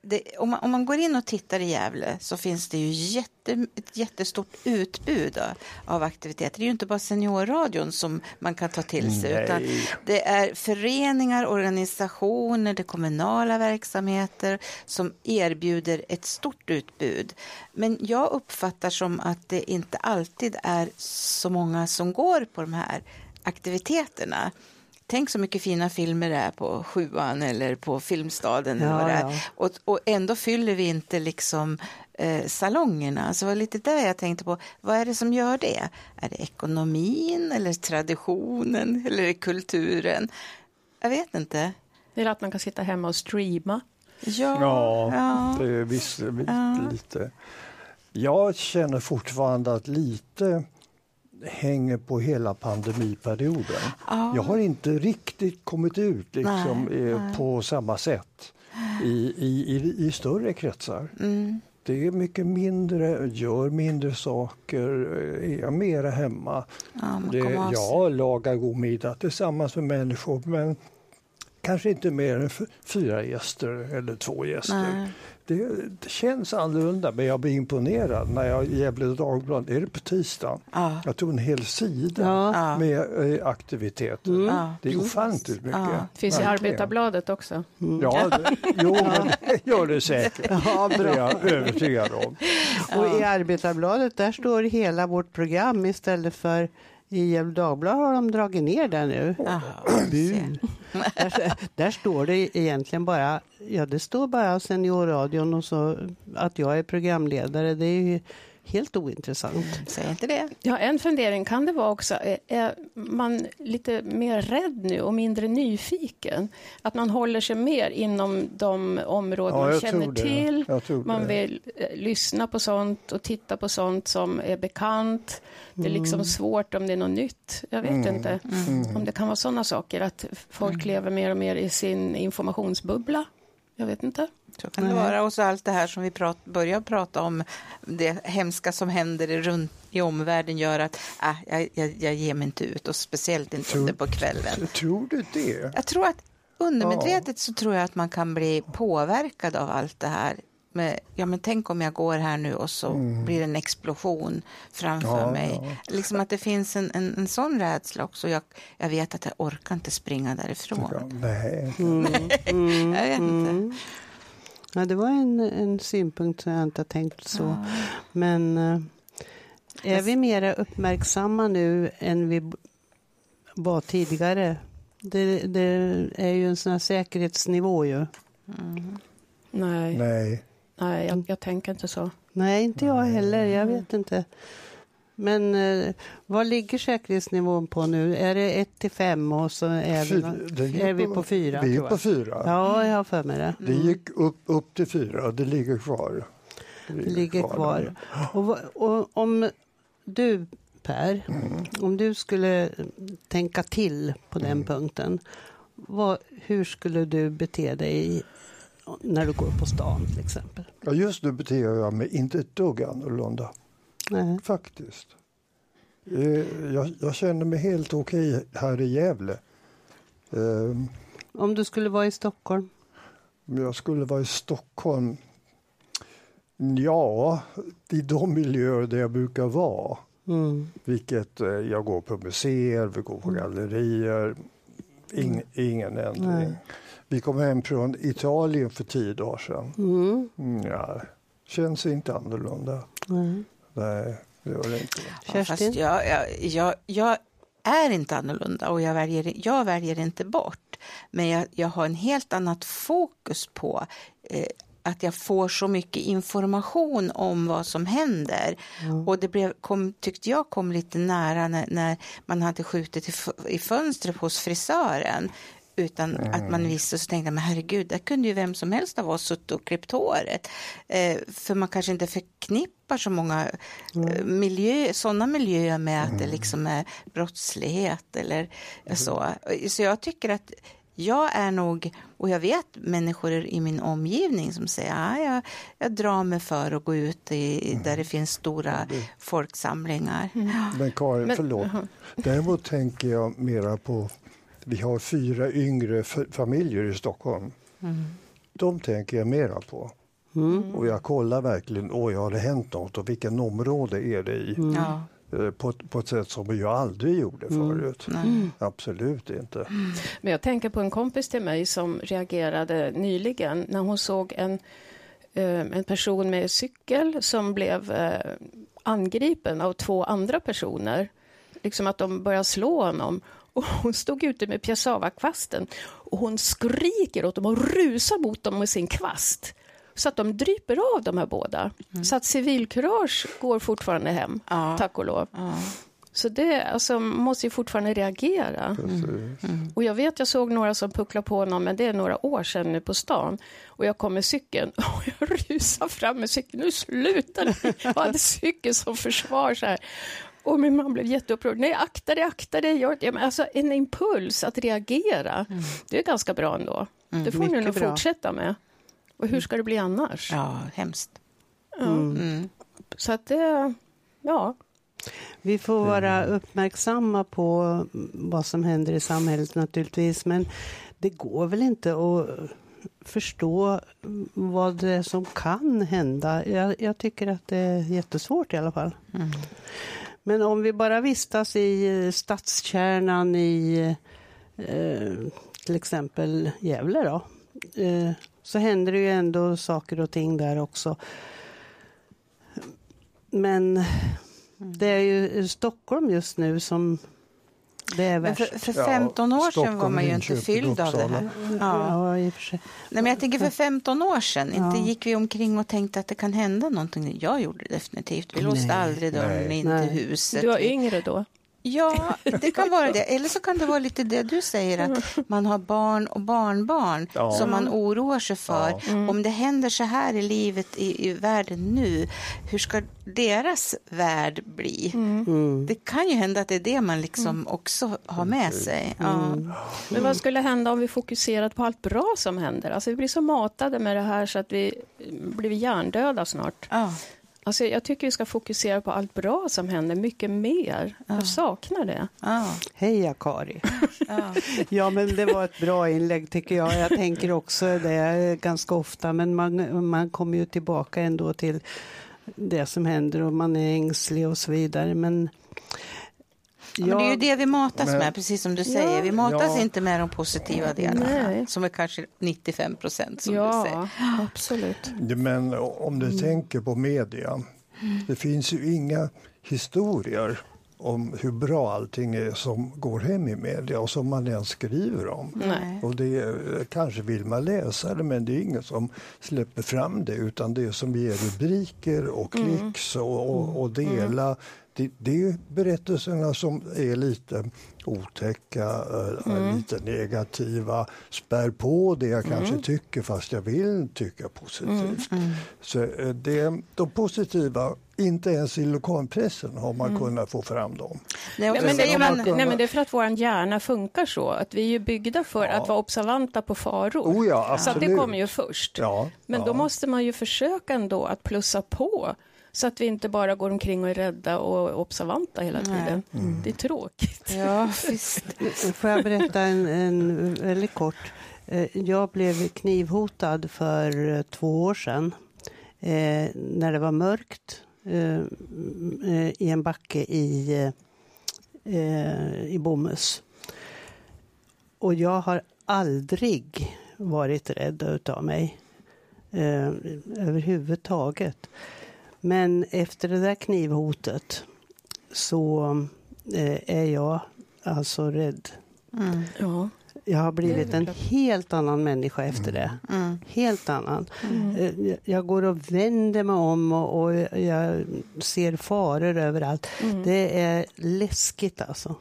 om man går in och tittar i Gävle så finns det ju ett jättestort utbud av aktiviteter. Det är ju inte bara seniorradion som man kan ta till sig. Utan det är föreningar, organisationer, det kommunala verksamheter som erbjuder ett stort utbud. Men jag uppfattar som att det inte alltid är så många som går på de här aktiviteterna. Tänk så mycket fina filmer det är på Sjuan eller på Filmstaden. Och ändå fyller vi inte liksom salongerna. Så det var lite där jag tänkte på. Vad är det som gör det? Är det ekonomin eller traditionen eller är det kulturen? Jag vet inte. Det är att man kan sitta hemma och streama. Ja. Det är visst lite. Jag känner fortfarande att lite hänger på hela pandemiperioden. Jag har inte riktigt kommit ut liksom, på samma sätt i större kretsar. Det är mycket mindre, gör mindre saker, är mera hemma. Jag lagar god middag tillsammans med människor, men kanske inte mer än 4 gäster eller 2 gäster. Det känns annorlunda, men jag blir imponerad när jag i Gävle Dagblad, är det på tisdagen? Jag tog en hel sida med aktiviteter. Det är ofantligt mycket. Det finns i Arbetarbladet också. Men gör det säkert. Det är jag övertygad om. Och i Arbetarbladet, där står hela vårt program istället för i Gävle Dagblad har de dragit ner där nu. Där står det egentligen bara, det står bara seniorradion och så att jag är programledare. Det är ju helt ointressant. Säg inte det. Ja, en fundering kan det vara också. Är man lite mer rädd nu och mindre nyfiken? Att man håller sig mer inom de områden man känner till. Man vill lyssna på sånt och titta på sånt som är bekant. Det är liksom svårt om det är något nytt. Jag vet inte om det kan vara sådana saker. Att folk lever mer och mer i sin informationsbubbla. Jag vet inte. Så kan det vara. Och så allt det här som vi börjar prata om, det hemska som händer runt i omvärlden gör att jag ger mig inte ut, och speciellt inte under på kvällen. Tror du det? Jag tror att undermedvetet så tror jag att man kan bli påverkad av allt det här. Men tänk om jag går här nu och så blir det en explosion framför mig. Liksom att det finns en sån rädsla också. Jag vet att jag orkar inte springa därifrån. Nej. Jag vet inte. Ja, det var en synpunkt som jag inte har tänkt så. Men är vi mer uppmärksamma nu än vi var tidigare? Det är ju en sån här säkerhetsnivå ju. Nej, jag tänker inte så. Nej, inte jag heller. Jag vet inte. Men vad ligger säkerhetsnivån på nu? Är det 1-5 och så är vi på 4? Vi är på 4. Ja, jag har för mig det. Det gick upp till 4 och det ligger kvar. Det ligger kvar. Och om du, Per, om du skulle tänka till på den punkten, hur skulle du bete dig när du går på stan till exempel? Ja, just nu beter jag mig inte ett dugg annorlunda. Nej. Faktiskt. Jag känner mig helt okej här i Gävle. Om du skulle vara i Stockholm? Om jag skulle vara i Stockholm? Ja, i de miljöer där jag brukar vara. Vilket jag går på museer, vi går på gallerier. Ingen ändring. Nej. Vi kom hem från Italien för 10 dagar sedan. Ja, känns inte annorlunda. Nej, det gör det inte. Fast jag är inte annorlunda och jag väljer inte bort. Men jag har en helt annat fokus på att jag får så mycket information om vad som händer. Och det tyckte jag kom lite nära när man hade skjutit i fönstret hos frisören. Utan att man visste, så tänkte jag, men herregud, där kunde ju vem som helst ha suttit och klippt håret. För man kanske inte förknippar så många sådana miljöer med att det liksom är brottslighet eller så. Så jag tycker att jag är nog, och jag vet människor i min omgivning som säger jag drar mig för att gå ut där det finns stora folksamlingar. Men Karin, förlåt. Däremot tänker jag mera på, vi har 4 yngre familjer i Stockholm. De tänker jag mera på. Och jag kollar verkligen, har det hänt något och vilken område är det i? På ett sätt som jag aldrig gjorde förut. Absolut inte. Men jag tänker på en kompis till mig som reagerade nyligen när hon såg en person med cykel som blev angripen av 2 andra personer. Liksom att de började slå honom. Och hon stod ute med piassavakvasten och hon skriker åt dem och rusar mot dem med sin kvast. Så att de dryper av de här båda. Så att civilkurage går fortfarande hem, tack och lov. Så det, alltså, måste ju fortfarande reagera. Och jag vet, jag såg några som pucklar på honom, men det är några år sedan nu på stan. Och jag kom med cykeln och jag rusar fram med cykeln. Nu slutar det. Jag hade cykeln som försvar så här. Och min man blev jätteupprörd. Nej, akta dig. Alltså en impuls att reagera. Det är ganska bra ändå. Det får ni nog fortsätta med. Och hur ska det bli annars? Ja, hemskt. Så att det, Vi får vara uppmärksamma på vad som händer i samhället naturligtvis. Men det går väl inte att förstå vad det är som kan hända. Jag tycker att det är jättesvårt i alla fall. Men om vi bara vistas i stadskärnan i till exempel Gävle då. Så händer det ju ändå saker och ting där också. Men det är ju Stockholm just nu som det är värst. För 15 år sedan var man ju inte fylld av det här. Ja, i och för sig. Nej, men jag tänker för 15 år sedan, inte gick vi omkring och tänkte att det kan hända någonting. Jag gjorde det definitivt. Vi låste aldrig dörren in till huset. Du var yngre då? Ja, det kan vara det. Eller så kan det vara lite det du säger, att man har barn och barnbarn som man oroar sig för. Om det händer så här i livet i världen nu, hur ska deras värld bli? Det kan ju hända att det är det man liksom också har med sig. Men vad skulle hända om vi fokuserat på allt bra som händer? Alltså vi blir så matade med det här så att vi blir hjärndöda snart. Alltså jag tycker vi ska fokusera på allt bra som händer mycket mer. Jag saknar det. Heja Kari. Ja, men det var ett bra inlägg tycker jag. Jag tänker också det ganska ofta. Men man kommer ju tillbaka ändå till det som händer och man är ängslig och så vidare. Men det är ju det vi matas med, precis som du säger. Vi matas inte med de positiva delarna, som är kanske 95% som du säger. Absolut. Men om du tänker på media, det finns ju inga historier om hur bra allting är som går hem i media och som man ens skriver om. Och det kanske vill man läsa det, men det är ingen som släpper fram det, utan det som ger rubriker och klicks och dela. Det är berättelserna som är lite otäcka, lite negativa, spär på det jag kanske tycker fast jag vill tycka positivt. Så de positiva, inte ens i lokalpressen har man kunnat få fram dem. Nej, men det är för att vår hjärna funkar så, att vi är byggda för att vara observanta på faror. Så att det kommer ju först. Men då måste man ju försöka ändå att plussa på. Så att vi inte bara går omkring och är rädda och observanta hela tiden. Det är tråkigt. Ja, visst. Får jag berätta en väldigt kort. Jag blev knivhotad för 2 år sedan. När det var mörkt. I en backe i Bomhus. Och jag har aldrig varit rädd utav mig. Överhuvudtaget. Men efter det där knivhotet så är jag alltså rädd. Jag har blivit en helt annan människa efter det. Helt annan. Jag går och vänder mig om och jag ser faror överallt. Det är läskigt alltså.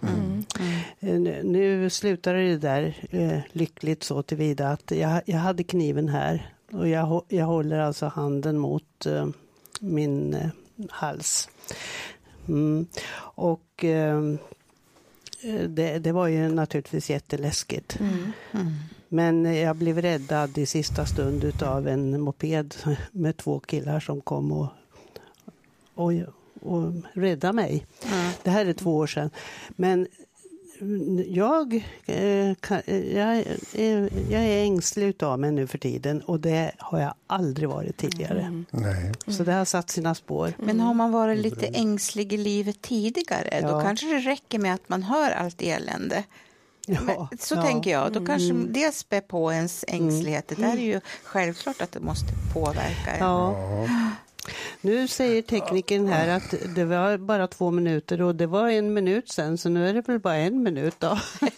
Nu slutar det där lyckligt så tillvida att jag hade kniven här. Och jag håller alltså handen mot min hals. Och det var ju naturligtvis jätteläskigt. Men jag blev räddad i sista stund utav en moped med 2 killar som kom och räddade mig. Det här är 2 år sedan. Men Jag är ängslig utav mig nu för tiden och det har jag aldrig varit tidigare. Nej. Så det har satt sina spår. Men har man varit lite ängslig i livet tidigare, då kanske det räcker med att man hör allt elände. Så tänker jag. Då kanske det spär på ens ängslighet. Det där är ju självklart att det måste påverka. Ja. Nu säger tekniken här att det var bara 2 minuter och det var 1 minut sen, så nu är det väl bara 1 minut då.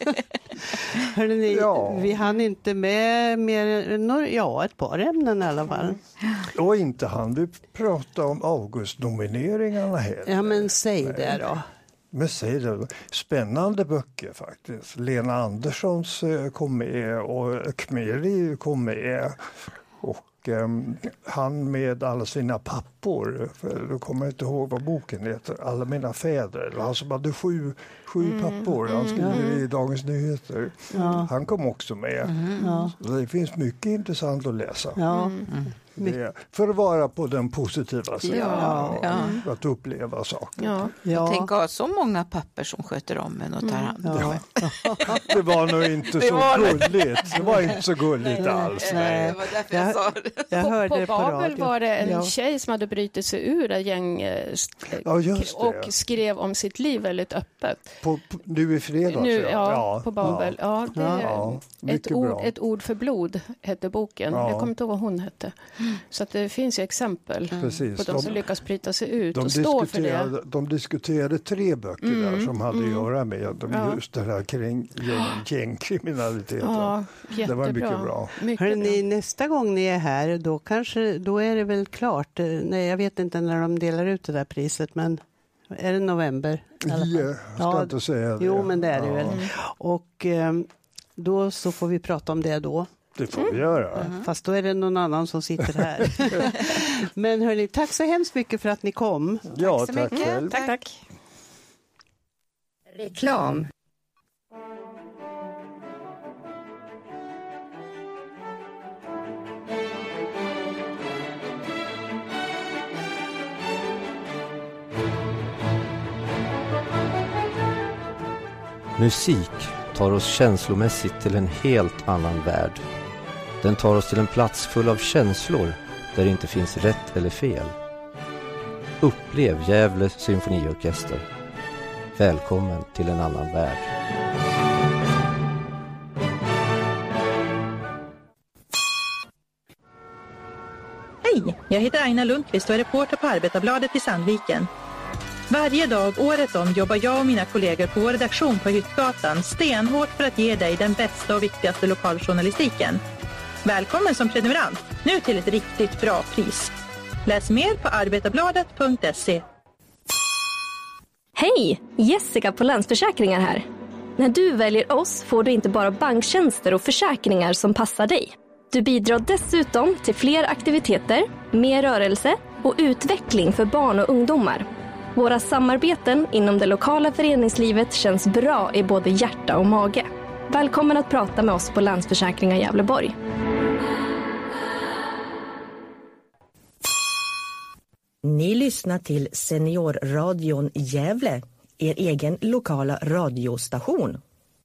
Hörrni, vi hann inte med mer än ett par ämnen i alla fall. Och inte hann vi prata om Augustnomineringarna här. Ja, men säg det då. Men säg det. Spännande böcker faktiskt. Lena Anderssons kom med och Kmeri kom med. Och han med alla sina pappor, för då kommer jag inte ihåg vad boken heter, Alla mina fäder, han som hade 7 pappor, han skriver i Dagens Nyheter. Han kom också med. Så det finns mycket intressant att läsa. För att vara på den positiva sidan, att uppleva saker. Tänk att ha så många papper som sköter om en och tar hand om en. Det var nog inte så gulligt. Det var inte så gulligt alls. Nej. Det var därför jag sa det. Jag hörde på Babel var det en tjej som hade brutit sig ur ett gäng och skrev om sitt liv väldigt öppet. Nu i fredags. På Babel. Ett ord för blod hette boken. Jag kommer inte ihåg vad hon hette. Så att det finns ju exempel på de som lyckas bryta sig ut och stå för det. De diskuterade 3 böcker där som hade att göra med just det här kring gängkriminaliteten. Det var mycket bra. Hörrni, nästa gång ni är här, då är det väl klart. Nej, jag vet inte när de delar ut det där priset, men är det november? Jag ska inte säga det. Jo, men det är det väl. Och då så får vi prata om det då. Det får vi göra. Fast då är det någon annan som sitter här. Men hörni, tack så hemskt mycket för att ni kom. Ja, tack själv. Tack. Reklam. Musik tar oss känslomässigt till en helt annan värld. Den tar oss till en plats full av känslor där det inte finns rätt eller fel. Upplev Gävle symfoniorkester. Välkommen till en annan värld. Hej, jag heter Aina Lundqvist och är reporter på Arbetarbladet i Sandviken. Varje dag året om jobbar jag och mina kollegor på vår redaktion på Hyttgatan stenhårt för att ge dig den bästa och viktigaste lokaljournalistiken. Välkommen som prenumerant, nu till ett riktigt bra pris. Läs mer på arbetarbladet.se. Hej, Jessica på Länsförsäkringar här. När du väljer oss får du inte bara banktjänster och försäkringar som passar dig. Du bidrar dessutom till fler aktiviteter, mer rörelse och utveckling för barn och ungdomar. Våra samarbeten inom det lokala föreningslivet känns bra i både hjärta och mage. Välkommen att prata med oss på Länsförsäkringar Gävleborg. Ni lyssnar till Seniorradion Gävle, er egen lokala radiostation.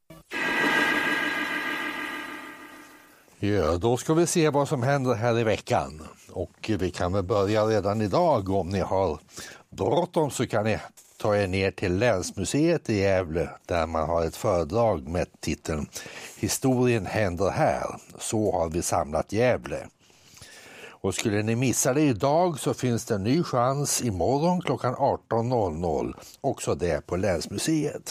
Ja, då ska vi se vad som händer här i veckan. Och vi kan väl börja redan idag. Om ni har bråttom så kan ni ta er ner till Länsmuseet i Gävle där man har ett föredrag med titeln Historien händer här. Så har vi samlat Gävle. Och skulle ni missa det idag så finns det en ny chans imorgon klockan 18.00. Också det på Länsmuseet.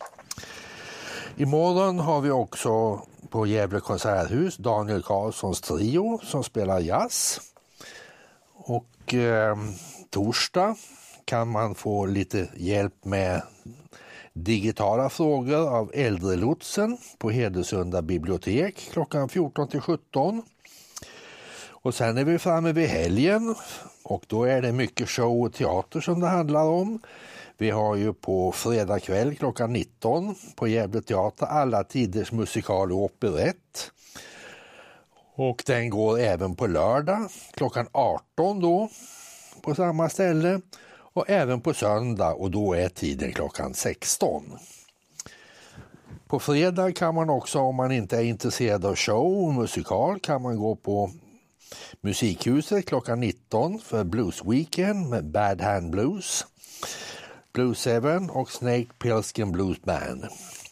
Imorgon har vi också på Gävle konserthus Daniel Karlssons trio som spelar jazz. Och torsdag kan man få lite hjälp med digitala frågor av Äldrelotsen på Hedesunda bibliotek klockan 14-17. Och sen är vi framme vid helgen och då är det mycket show och teater som det handlar om. Vi har ju på fredag kväll klockan 19 på Gävle teater alla tiders musikal och operett. Och den går även på lördag klockan 18 då på samma ställe. Och även på söndag och då är tiden klockan 16. På fredag kan man också, om man inte är intresserad av show och musikal, kan man gå på Musikhuset klockan 19 för Blues Weekend med Bad Hand Blues, Blues 7 och Snake Plissken Blues Band.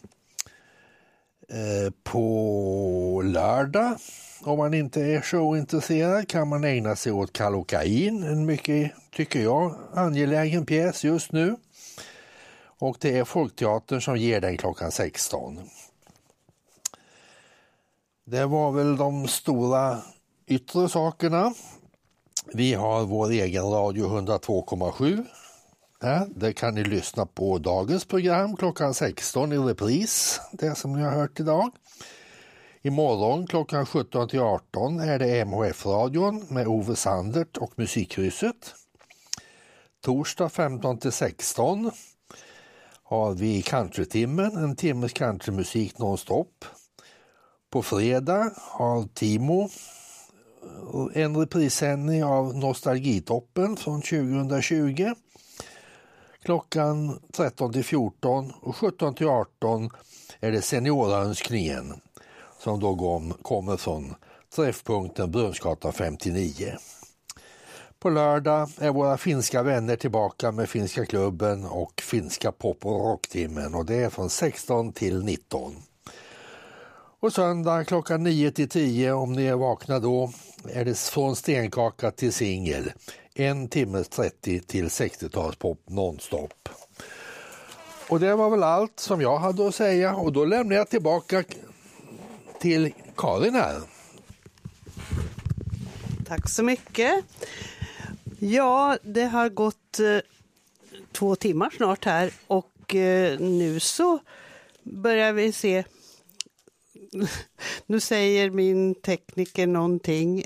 På lördag, om man inte är showintresserad, kan man ägna sig åt Kallocain, en mycket, tycker jag, angelägen pjäs just nu. Och det är Folkteatern som ger den klockan 16. Det var väl de stora yttre sakerna. Vi har vår egen radio 102,7. Där kan ni lyssna på dagens program klockan 16 i repris, det som ni har hört idag. Imorgon klockan 17 till 18 är det MHF-radion med Ove Sandert och Musikkrysset. Torsdag 15 till 16 har vi countrytimmen, en timmes countrymusik nonstop. På fredag har Timo en reprissändning av Nostalgitoppen från 2020. Klockan 13 till 14 och 17 till 18 är det Seniorönskningen som då kommer från träffpunkten Brunnsgatan 59. På lördag är våra finska vänner tillbaka med Finska klubben och Finska pop- och rocktimmen, och det är från 16 till 19. Och söndag klockan 9 till 10, om ni är vakna då, är det från stenkaka till singel. 1 timme 30 till 60-talspop nonstop. Och det var väl allt som jag hade att säga, och då lämnar jag tillbaka till Karin här. Tack så mycket. Ja, det har gått 2 timmar snart här, och nu så börjar vi se. Nu säger min tekniker någonting.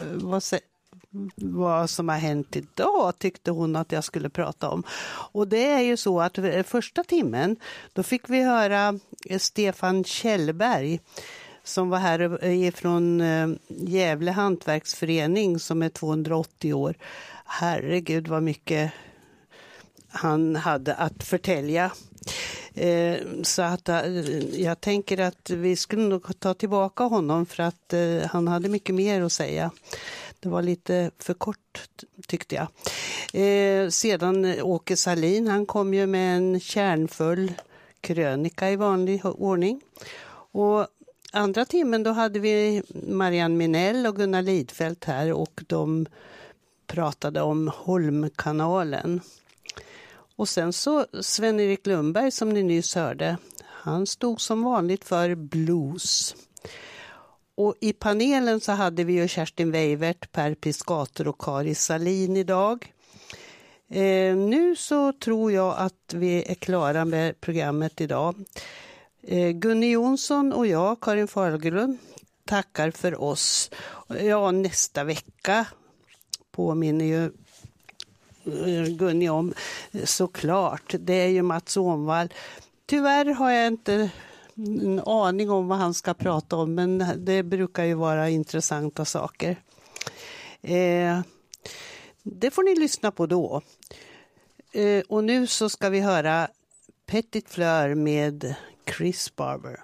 Vad som har hänt idag tyckte hon att jag skulle prata om. Och det är ju så att första timmen då fick vi höra Stefan Kjellberg som var här från Gävle hantverksförening som är 280 år. Herregud vad mycket han hade att förtälja. Så att jag tänker att vi skulle nog ta tillbaka honom för att han hade mycket mer att säga. Det var lite för kort tyckte jag. Sedan Åke Salin, han kom ju med en kärnfull krönika i vanlig ordning. Och andra timmen då hade vi Marianne Minell och Gunnar Lidfält här, och de pratade om Holmkanalen. Och sen så Sven-Erik Lundberg som ni nyss hörde, han stod som vanligt för blues. Och i panelen så hade vi ju Kerstin Weivert, Per Piscator och Kari Salin idag. Nu så tror jag att vi är klara med programmet idag. Gunni Jonsson och jag, Karin Fagerlund, tackar för oss. Ja, nästa vecka påminner ju Gunni om såklart. Det är ju Mats Ånvall. Tyvärr har jag inte en aning om vad han ska prata om, men det brukar ju vara intressanta saker. Det får ni lyssna på då. Och nu så ska vi höra Petit Fleur med Chris Barber.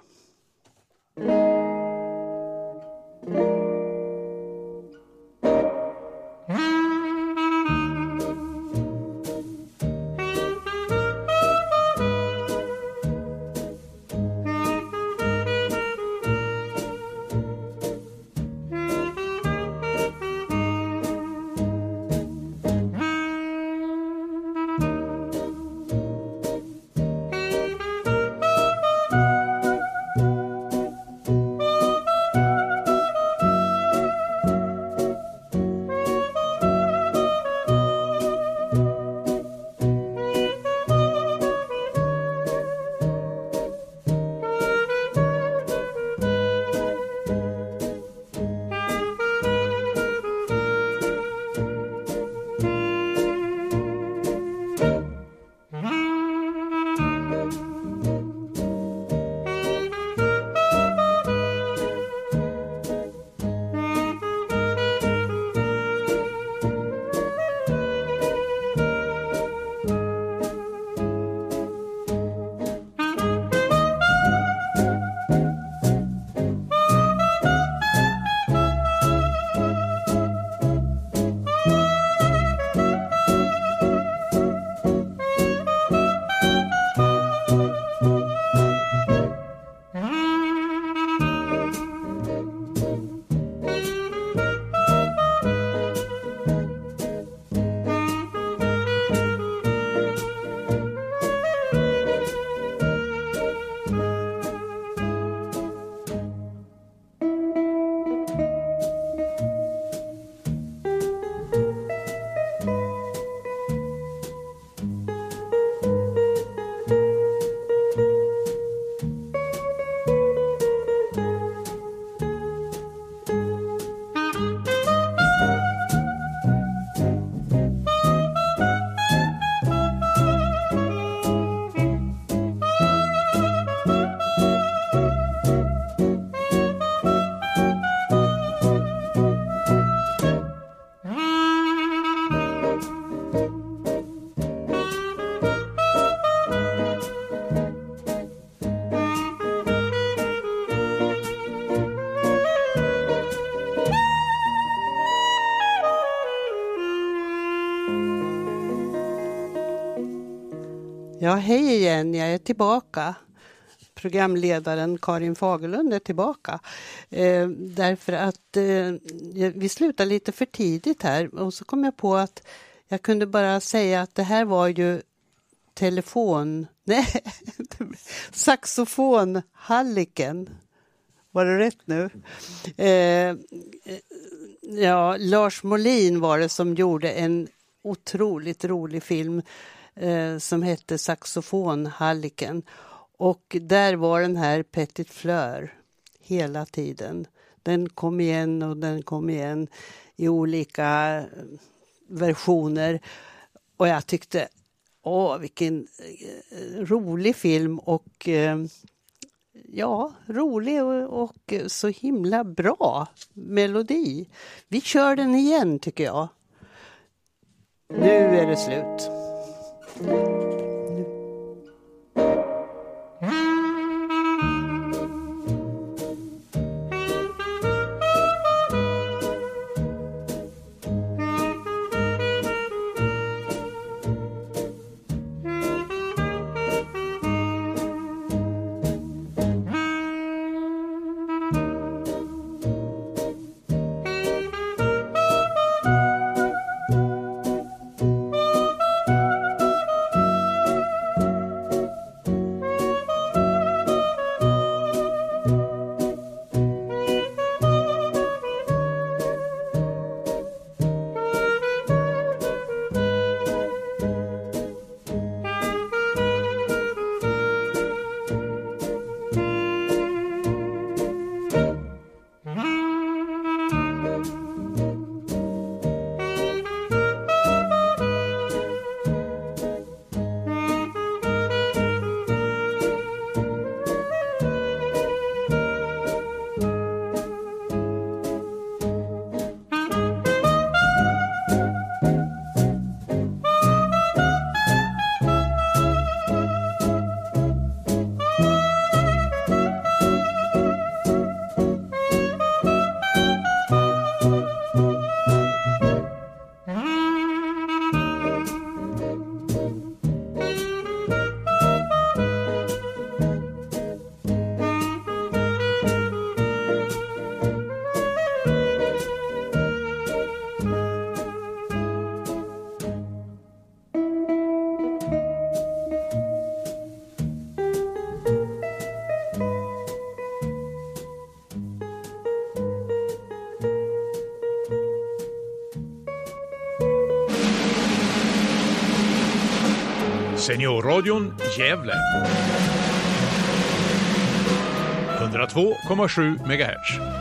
Ja, hej igen, jag är tillbaka. Programledaren Karin Fagerlund är tillbaka. Därför att vi slutar lite för tidigt här. Och så kom jag på att jag kunde bara säga att det här var ju saxofonhalliken. Var det rätt nu? Ja, Lars Molin var det som gjorde en otroligt rolig film som hette Saxofonhalliken. Och där var den här Petit Fleur hela tiden. Den kom igen i olika versioner. Och jag tyckte, vilken rolig film och rolig och så himla bra melodi. Vi kör den igen tycker jag. Nu är det slut. Seniorradion Gävle 102,7 MHz.